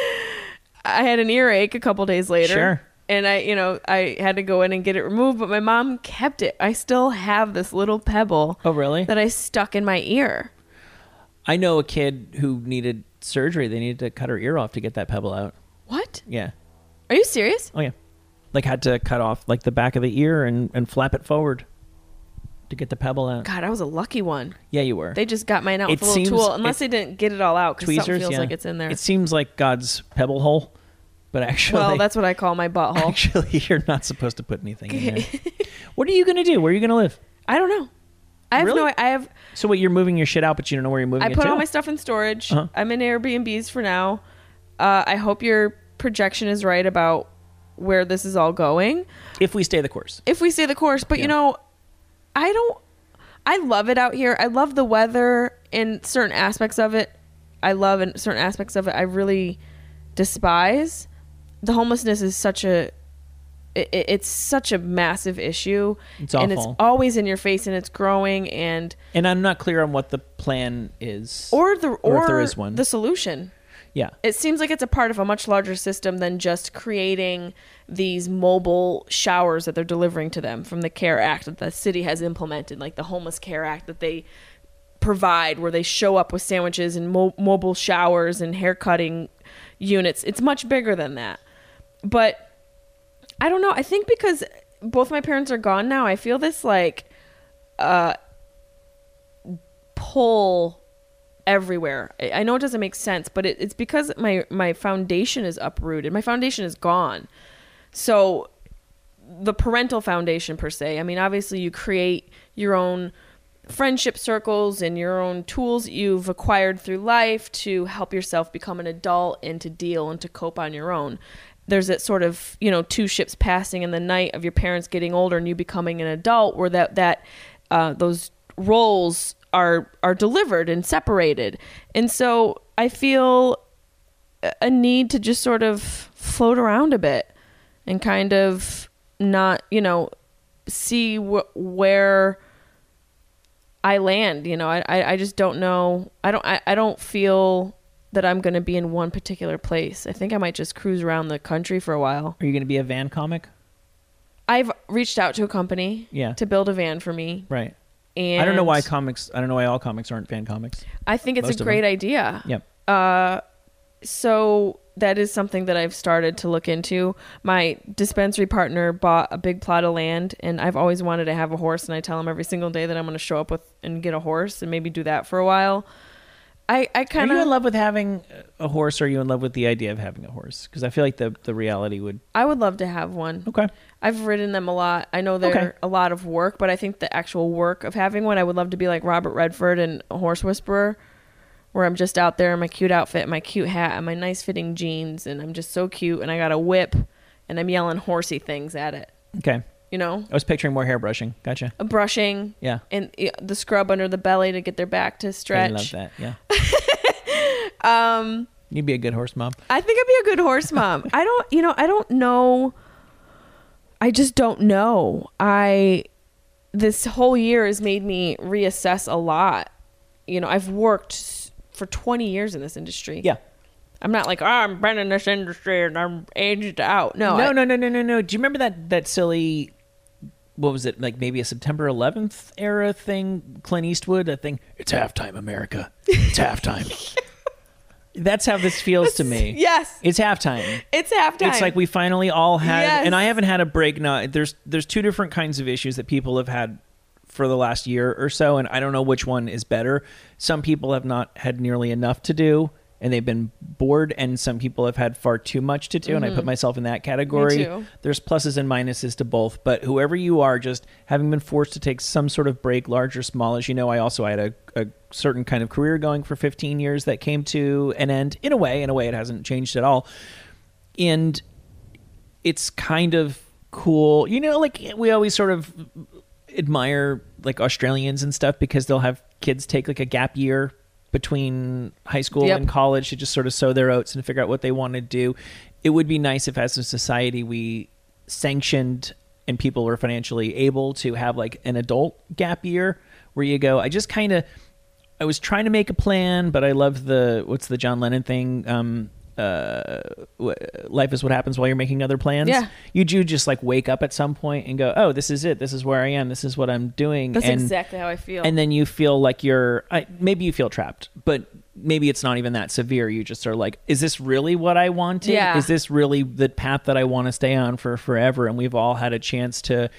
I had an earache a couple days later. Sure. And I, you know, I had to go in and get it removed, but my mom kept it. I still have this little pebble. Oh, really? That I stuck in my ear. I know a kid who needed surgery. They needed to cut her ear off to get that pebble out. What? Yeah. Are you serious? Oh, yeah. Like, had to cut off, like, the back of the ear and, and flap it forward to get the pebble out. God, I was a lucky one. Yeah, you were. They just got mine out It with a little seems- tool, unless it- they didn't get it all out, because something Tweezers, feels yeah. like it's in there. It seems like God's pebble hole, but actually... Well, that's what I call my butthole. Actually, you're not supposed to put anything in there. What are you going to do? Where are you going to live? I don't know. I have Really? no. I have. So what, you're moving your shit out, but you don't know where you're moving I it put to? all my stuff in storage. Uh-huh. I'm in Airbnbs for now. Uh, I hope your projection is right about where this is all going. If we stay the course. If we stay the course, but Yeah. you know, I don't. I love it out here. I love the weather in certain aspects of it. I love in certain aspects of it. I really despise. The homelessness is such a. It, it's such a massive issue. It's and it's awful. always in your face, and it's growing, and And I'm not clear on what the plan is. or the or, Or if there is one. the solution. Yeah. It seems like it's a part of a much larger system than just creating these mobile showers that they're delivering to them from the CARE Act that the city has implemented, like the Homeless Care Act that they provide, where they show up with sandwiches and mo- mobile showers and hair cutting units. It's much bigger than that. But I don't know. I think because both my parents are gone now, I feel this like uh, pull everywhere. I I know it doesn't make sense, but it, it's because my my foundation is uprooted. My foundation is gone. So the parental foundation per se. I mean, obviously you create your own friendship circles and your own tools that you've acquired through life to help yourself become an adult and to deal and to cope on your own. There's that sort of, you know, two ships passing in the night of your parents getting older and you becoming an adult, where that that uh, those roles are are delivered and separated. And so I feel a need to just sort of float around a bit and kind of not, you know, see wh- where I land. You know, I, I I just don't know. I don't I, I don't feel that I'm going to be in one particular place. I think I might just cruise around the country for a while. Are you going to be a van comic? I've reached out to a company Yeah. to build a van for me. Right. And I don't know why comics, I don't know why all comics aren't fan comics. I think it's Most a of great them. idea. Yep. Uh, so that is something that I've started to look into. My dispensary partner bought a big plot of land, and I've always wanted to have a horse, and I tell him every single day that I'm going to show up with and get a horse and maybe do that for a while. I, I Are kind you in of, love with having a horse, or are you in love with the idea of having a horse? Because I feel like the, the reality would... I would love to have one. Okay. I've ridden them a lot. I know they're Okay. a lot of work, but I think the actual work of having one, I would love to be like Robert Redford and a Horse Whisperer, where I'm just out there in my cute outfit, my cute hat, and my nice fitting jeans, and I'm just so cute, and I got a whip, and I'm yelling horsey things at it. Okay. You know? I was picturing more hair brushing. Gotcha. A brushing. Yeah. And uh, the scrub under the belly to get their back to stretch. I love that. Yeah. Um, You'd be a good horse mom. I think I'd be a good horse mom. I don't, you know, I don't know. I just don't know. I, this whole year has made me reassess a lot. You know, I've worked s- for twenty years in this industry. Yeah. I'm not like, oh, I'm been in this industry and I'm aged out. No, No, I- no, no, no, no, no. Do you remember that that silly, what was it, like maybe a September eleventh era thing? Clint Eastwood, a thing. It's halftime, America. It's halftime. That's how this feels to me. Yes. It's halftime. It's halftime. It's like we finally all had, Yes. and I haven't had a break now. There's there's two different kinds of issues that people have had for the last year or so, and I don't know which one is better. Some people have not had nearly enough to do, and they've been bored, and some people have had far too much to do, and I put myself in that category. Me too. There's pluses and minuses to both, but whoever you are, just having been forced to take some sort of break, large or small. As you know, I also had a, a certain kind of career going for fifteen years that came to an end. In a way, in a way, it hasn't changed at all. And it's kind of cool. You know, like we always sort of admire like Australians and stuff because they'll have kids take like a gap year between high school Yep. and college to just sort of sow their oats and figure out what they want to do. It would be nice if as a society we sanctioned and people were financially able to have like an adult gap year where you go, I just kind of, I was trying to make a plan, but I love the, what's the John Lennon thing? Um, uh, w- life is what happens while you're making other plans. Yeah. You do just like wake up at some point and go, oh, this is it. This is where I am. This is what I'm doing. That's and, exactly how I feel. and then you feel like you're, I, maybe you feel trapped, but maybe it's not even that severe. You just are like, is this really what I wanted? Yeah. Is this really the path that I want to stay on for forever? And we've all had a chance to,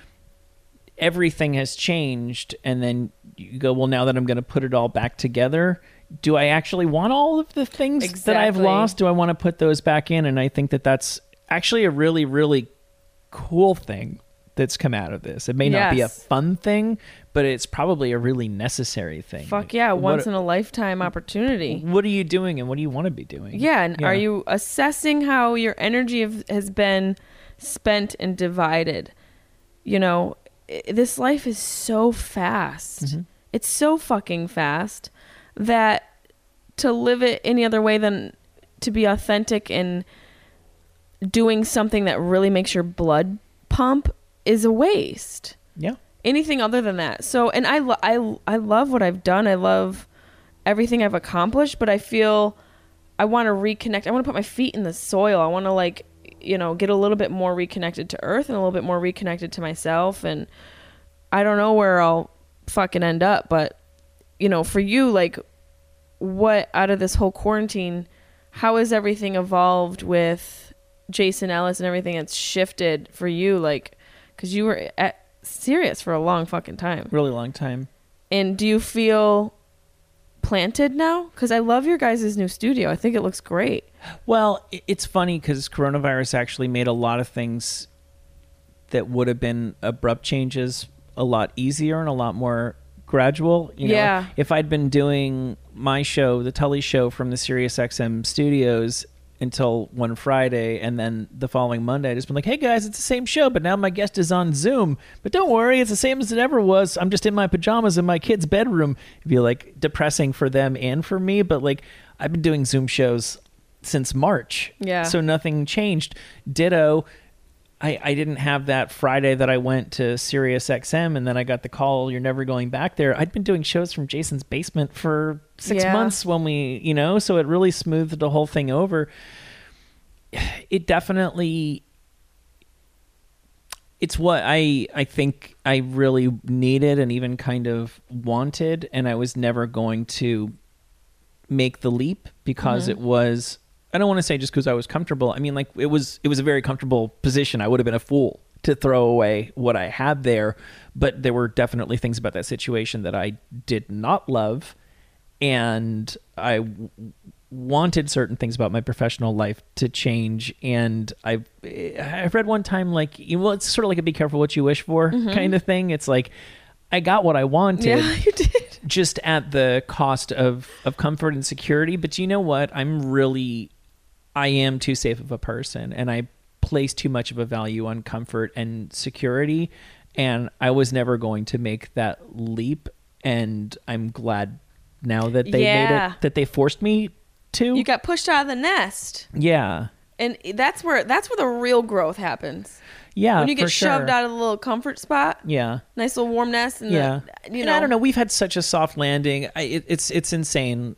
everything has changed. And then you go, well, now that I'm going to put it all back together, do I actually want all of the things that I've Exactly. lost? Do I want to put those back in? And I think that that's actually a really, really cool thing that's come out of this. It may not be a Yes. fun thing, but it's probably a really necessary thing. Fuck Like, yeah, what- once in a lifetime opportunity. What are you doing and what do you want to be doing? Yeah, and are you assessing how your energy have, has been spent and divided? You know, i- this life is so fast. Mm-hmm. It's so fucking fast that to live it any other way than to be authentic and doing something that really makes your blood pump is a waste. Yeah. Anything other than that. So, and I, lo- I, I love what I've done. I love everything I've accomplished, but I feel I want to reconnect. I want to put my feet in the soil. I want to like, you know, get a little bit more reconnected to earth and a little bit more reconnected to myself. And I don't know where I'll fucking end up, but you know, for you, like what out of this whole quarantine, how has everything evolved with Jason Ellis and everything that's shifted for you? Like, cause you were at serious for a long fucking time. Really long time. And do you feel planted now? Because I love your guys' new studio. I think it looks great. Well, i- it's funny because coronavirus actually made a lot of things that would have been abrupt changes a lot easier and a lot more gradual. You know, Yeah. if I'd been doing my show, the Tully Show from the SiriusXM studios until one Friday, and then the following Monday, I just been like, hey guys, it's the same show, but now my guest is on Zoom. But don't worry, it's the same as it ever was. I'm just in my pajamas in my kid's bedroom. It'd be like depressing for them and for me, but like I've been doing Zoom shows since March. Yeah. So nothing changed. Ditto. I, I didn't have that Friday that I went to Sirius X M and then I got the call, you're never going back there. I'd been doing shows from Jason's basement for six Yeah. months when we, you know, so it really smoothed the whole thing over. It definitely, it's what I, I think I really needed and even kind of wanted. And I was never going to make the leap because Mm-hmm. it was, I don't want to say just because I was comfortable. I mean, like it was, it was a very comfortable position. I would have been a fool to throw away what I had there, but there were definitely things about that situation that I did not love. and I w- wanted certain things about my professional life to change. And I've, I've read one time, like, well, it's sort of like a be careful what you wish for mm-hmm. kind of thing. It's like, I got what I wanted. Yeah, you did. Just at the cost of, of comfort and security. But you know what? I'm really, I am too safe of a person, and I place too much of a value on comfort and security. And I was never going to make that leap. And I'm glad now that they yeah. made it, that they forced me to. You got pushed out of the nest. Yeah. And that's where that's where the real growth happens. Yeah, when you get for shoved sure. out of the little comfort spot. Yeah. Nice little warm nest. And yeah. The, you and know. I don't know. We've had such a soft landing. I, it, it's it's insane.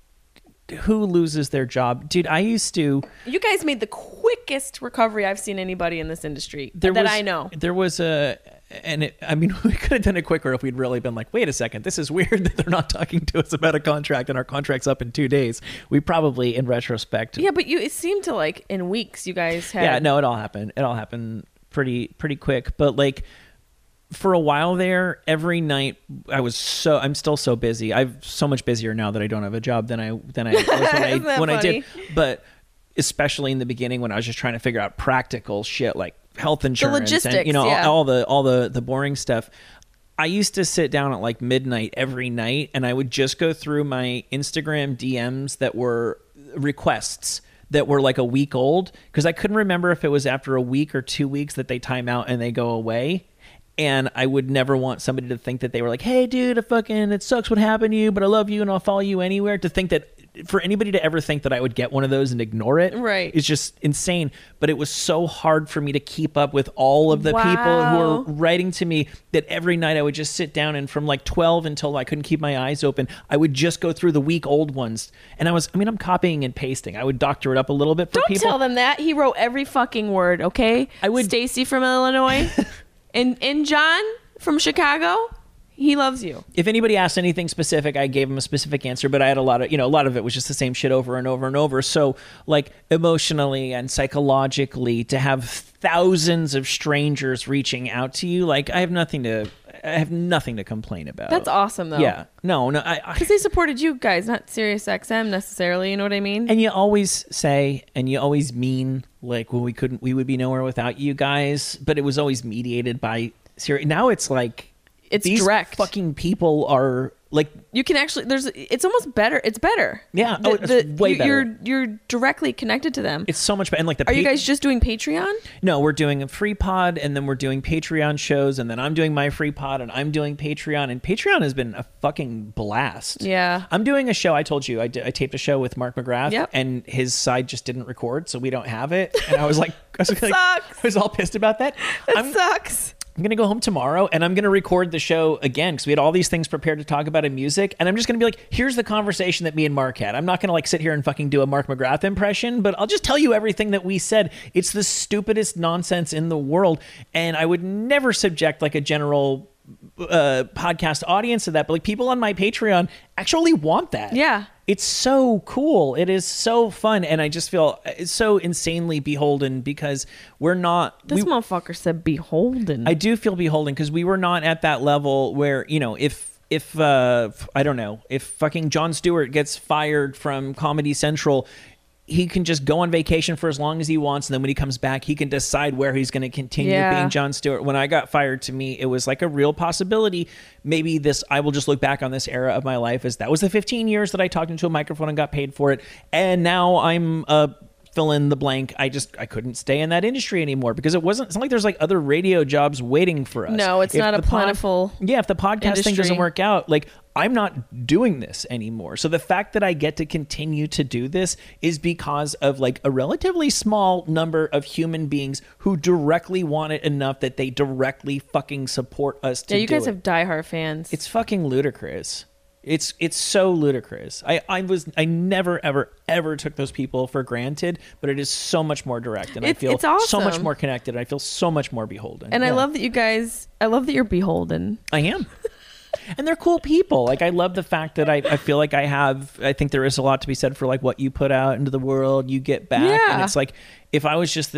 Who loses their job? Dude, I used to... You guys made the quickest recovery I've seen anybody in this industry there that was, I know. There was a... And it, I mean, we could have done it quicker if we'd really been like, wait a second, this is weird that they're not talking to us about a contract and our contract's up in two days. We probably, in retrospect... Yeah, but you it seemed to like in weeks you guys had... Yeah, no, it all happened. It all happened pretty pretty quick. But like... For a while there, every night I was so I'm still so busy. I'm so much busier now that I don't have a job than I than I was when, I, when I did. But especially in the beginning when I was just trying to figure out practical shit like health insurance, the logistics, and you know yeah. all, all the all the the boring stuff. I used to sit down at like midnight every night, and I would just go through my Instagram D Ms that were requests that were like a week old, because I couldn't remember if it was after a week or two weeks that they time out and they go away. And I would never want somebody to think that they were like, hey, dude, it fucking, it sucks what happened to you, but I love you and I'll follow you anywhere. To think that, for anybody to ever think that I would get one of those and ignore it, right, is just insane. But it was so hard for me to keep up with all of the wow. people who were writing to me that every night I would just sit down, and from like twelve until I couldn't keep my eyes open, I would just go through the week old ones. And I was, I mean, I'm copying and pasting. I would doctor it up a little bit for Don't people. Don't tell them that. He wrote every fucking word, okay? I would. Stacy from Illinois. and, and John from Chicago, he loves you. If anybody asked anything specific, I gave him a specific answer, but I had a lot of, you know, a lot of it was just the same shit over and over and over. So like emotionally and psychologically, to have thousands of strangers reaching out to you, like I have nothing to, I have nothing to complain about. That's awesome though. Yeah. No, no. I, Because they supported you guys, not Sirius X M necessarily. You know what I mean? And you always say, and you always mean like, well, we couldn't, we would be nowhere without you guys, but it was always mediated by Sirius. Now it's like, it's these direct. Fucking people are like, you can actually, there's, it's almost better. It's better. Yeah. The, oh, it's the, way you, better. You're, you're directly connected to them. It's so much better. And like the Are pa- you guys just doing Patreon? No, we're doing a free pod, and then we're doing Patreon shows, and then I'm doing my free pod, and I'm doing Patreon, and Patreon has been a fucking blast. Yeah. I'm doing a show. I told you I, did, I taped a show with Mark McGrath, yep. and his side just didn't record, so we don't have it. And I was like, I was, like, sucks. I was all pissed about that. That I'm, sucks. I'm going to go home tomorrow, and I'm going to record the show again, because we had all these things prepared to talk about in music, and I'm just going to be like, here's the conversation that me and Mark had. I'm not going to like sit here and fucking do a Mark McGrath impression, but I'll just tell you everything that we said. It's the stupidest nonsense in the world, and I would never subject like a general uh, podcast audience to that, but like people on my Patreon actually want that. Yeah. It's so cool. It is so fun. And I just feel it's so insanely beholden, because we're not... This we, motherfucker said beholden. I do feel beholden, because we were not at that level where, you know, if, if uh, I don't know, if fucking Jon Stewart gets fired from Comedy Central, he can just go on vacation for as long as he wants, and then when he comes back, he can decide where he's going to continue yeah. being Jon Stewart. When I got fired, to me, it was like a real possibility. Maybe this, I will just look back on this era of my life as that was the fifteen years that I talked into a microphone and got paid for it, and now I'm a fill in the blank. I just I couldn't stay in that industry anymore, because it wasn't. It's not like there's like other radio jobs waiting for us. No, it's if not a pod, plentiful. Yeah, if the podcast industry. thing doesn't work out, like I'm not doing this anymore. So the fact that I get to continue to do this is because of like a relatively small number of human beings who directly want it enough that they directly fucking support us to Yeah, you do guys it. have diehard fans. It's fucking ludicrous. It's it's so ludicrous. I, I was I never ever ever took those people for granted, but it is so much more direct, and It's- I feel it's awesome. so much more connected. I feel so much more beholden. and Yeah. I love that you guys, I love that you're beholden. I am. And they're cool people. Like, I love the fact that I, I feel like I have, I think there is a lot to be said for like what you put out into the world, you get back. Yeah. And it's like, if I was just this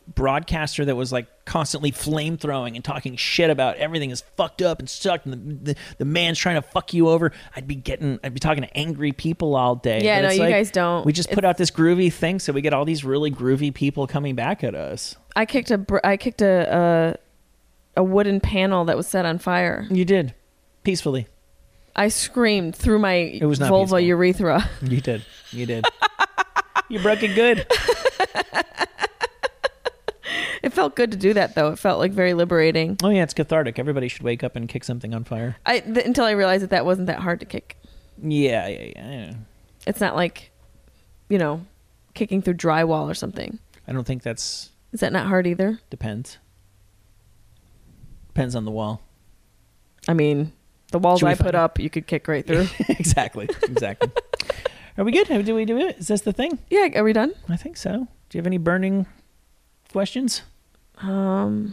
broadcaster that was like constantly flame throwing and talking shit about everything is fucked up and sucked and the, the, the man's trying to fuck you over, I'd be getting, I'd be talking to angry people all day. Yeah, But no, it's you like, guys don't. We just put It's- out this groovy thing, so we get all these really groovy people coming back at us. I kicked a br- I kicked a, a a wooden panel that was set on fire. You did. Peacefully. I screamed through my It was not vulva peaceful. urethra. You did. You did. You broke it good. It felt good to do that, though. It felt like very liberating. Oh yeah, it's cathartic. Everybody should wake up and kick something on fire. I th- until I realized that that wasn't that hard to kick. Yeah, yeah, yeah. It's not like, you know, kicking through drywall or something. I don't think that's Is that not hard either? depends. Depends on the wall. I mean, the walls Should we I put find- up, you could kick right through. exactly. Exactly. Are we good? Do we do it? Is this the thing? Yeah, are we done? I think so. Do you have any burning questions? Um,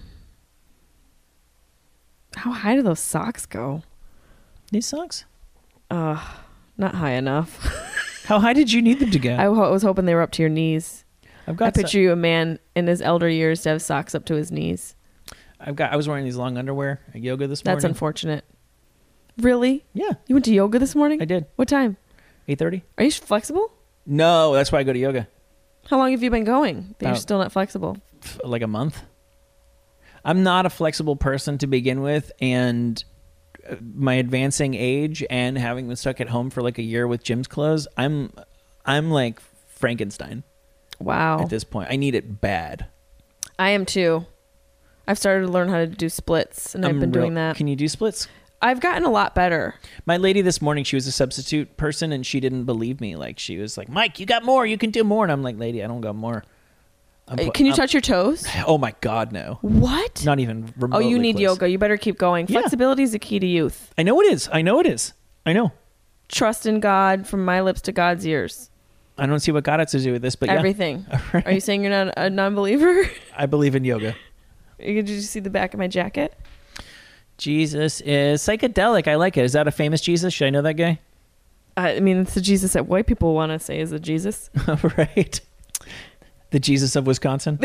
how high do those socks go? These socks? Uh, not high enough. How high did you need them to go? I ho- was hoping they were up to your knees. I've I got. picture you a man in his elder years to have socks up to his knees. Some, I've got. I was wearing these long underwear at yoga this morning. That's unfortunate. Really? Yeah, You went to yoga this morning? I did. What time? Eight thirty. Are you flexible? No, that's why I go to yoga. How long have you been going that you're About- still not flexible? F- Like a month. I'm not a flexible person to begin with, and uh, my advancing age and having been stuck at home for like a year with gym's closed, I'm, I'm like Frankenstein Wow. at this point. I need it bad. I am too. I've started to learn how to do splits, and I've I'm been real- doing that. Can you do splits? I've gotten a lot better. My lady this morning, she was a substitute person, and she didn't believe me. Like, she was like, Mike, you got more. You can do more. And I'm like, lady, I don't got more. I'm Uh, put- Can you I'm- touch your toes? Oh, my God, no. What? Not even Oh, remotely you need close. yoga. You better keep going. Yeah. Flexibility is the key to youth. I know it is. I know it is. I know. Trust in God from my lips to God's ears. I don't see what God has to do with this, but yeah. Everything. All right. Are you saying you're not a non-believer? I believe in yoga. Did you see the back of my jacket? Jesus is psychedelic. I like it. Is that a famous Jesus? Should I know that guy? I mean, it's the Jesus that white people want to say is a Jesus. Right. The Jesus of Wisconsin.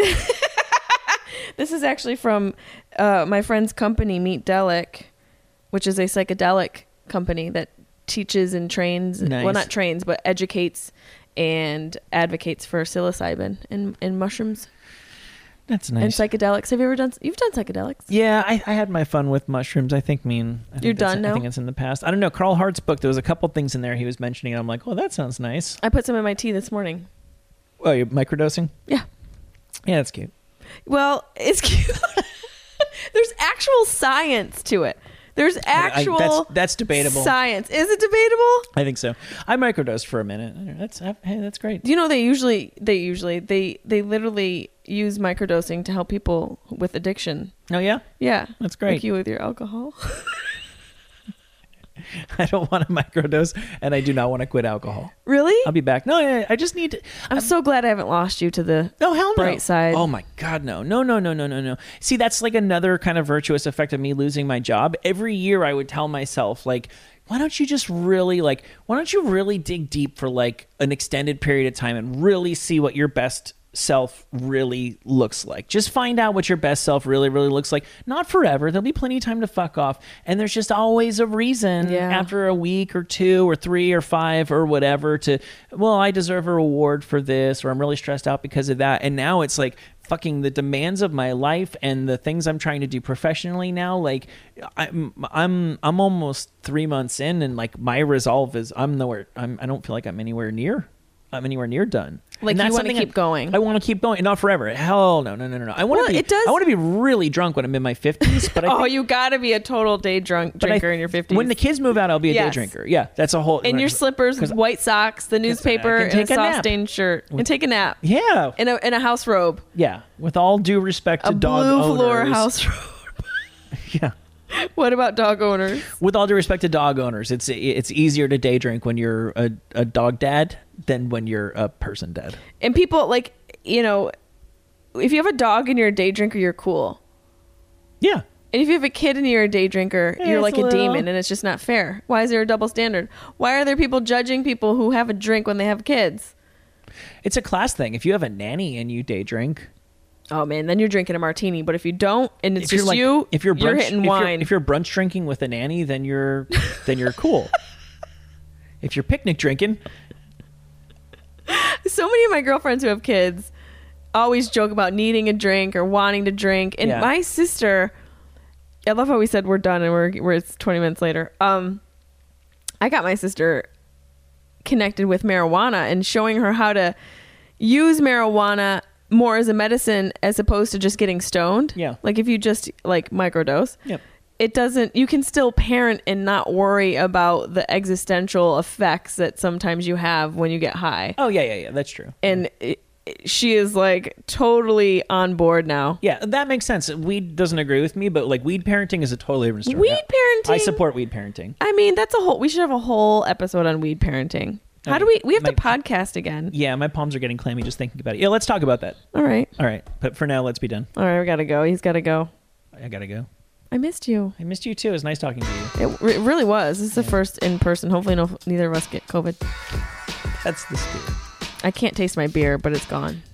This is actually from uh, my friend's company, Meet Delic, which is a psychedelic company that teaches and trains, Nice. well, not trains, but educates and advocates for psilocybin and, and mushrooms That's and nice. psychedelics. Have you ever done, you've done psychedelics? Yeah, I, I had my fun with mushrooms. I think mean I think You're that's- done I now? think it's in the past. I don't know. Carl Hart's book, there was a couple things in there he was mentioning. And I'm like, oh, that sounds nice. I put some in my tea this morning. Oh, you're microdosing? Yeah. Yeah, that's cute. Well, it's cute. There's actual science to it. There's I- actual that's, that's debatable. science. Is it debatable? I think so. I microdosed for a minute. That's hey, that's great. Do you know they usually they usually they they literally use microdosing to help people with addiction? Oh yeah, Yeah, that's great. like you with your alcohol. I don't want to microdose, and I do not want to quit alcohol. Really? I'll be back. No, yeah, I just need. To, I'm so glad I haven't lost you to the no, hell no. bright side. Oh my God, no, no, no, no, no, no, no. See, that's like another kind of virtuous effect of me losing my job. Every year, I would tell myself like, why don't you just really like, why don't you really dig deep for like an extended period of time and really see what your best self really looks like. Just find out what your best self really, really looks like. Not forever. There'll be plenty of time to fuck off. And there's just always a reason Yeah. after a week or two or three or five or whatever to, well, I deserve a reward for this, or I'm really stressed out because of that. And now it's like fucking the demands of my life and the things I'm trying to do professionally now. Like I'm, I'm, I'm almost three months in, and like my resolve is I'm nowhere. I'm, I don't feel like I'm anywhere near. I'm anywhere near done. Like, And you that's wanna something keep going. I want to keep going, and not forever. Hell no, no, no, no, no. I want to Well, be. it does- I want to be really drunk when I'm in my fifties. But I Oh, think, you got to be a total day drunk but I- drinker in your fifties. When the kids move out, I'll be a day Yes. drinker. Yeah, that's a whole. in your slippers, 'cause- white socks, the newspaper, I can and a take a nap. soft-stained shirt, and take a nap Yeah, in a in a house robe, yeah. With all due respect to a dog blue owners. floor house robe. Yeah. What about dog owners? With all due respect to dog owners, it's it's easier to day drink when you're a, a dog dad than when you're a person dad. And people like, you know, if you have a dog and you're a day drinker, you're cool. Yeah. And if you have a kid and you're a day drinker, Yeah, you're it's like a a little- demon, and it's just not fair. Why is there a double standard? Why are there people judging people who have a drink when they have kids? It's a class thing. If you have a nanny and you day drink, Oh man, then you're drinking a martini. But if you don't, and it's If you're just like, you, if you're, brunch, you're hitting if you're- wine. If you're brunch drinking with a nanny, then you're then you're cool. If you're picnic drinking, So many of my girlfriends who have kids always joke about needing a drink or wanting to drink. And Yeah. my sister, I love how we said we're done and we're, we're it's twenty minutes later. Um, I got my sister connected with marijuana and showing her how to use marijuana more as a medicine as opposed to just getting stoned. Yeah. Like if you just like microdose. Yep. It doesn't, you can still parent and not worry about the existential effects that sometimes you have when you get high. oh yeah, yeah, yeah, that's true. And it, it- she is like totally on board now. Yeah, that makes sense. Weed doesn't agree with me, but like weed parenting is a totally different story. Weed I- parenting. I support weed parenting. I mean, that's a whole, we should have a whole episode on weed parenting. How Okay. do we, we have My- to podcast again. Yeah, my palms are getting clammy just thinking about it. Yeah, let's talk about that. All right. All right, but for now, let's be done. All right. We got to go. He's got to go. I gotta go. I missed you. I missed you too. It was nice talking to you. It, re- it really was. This is the first in person. Hopefully no, neither of us get COVID. That's the spirit. I can't taste my beer, but it's gone.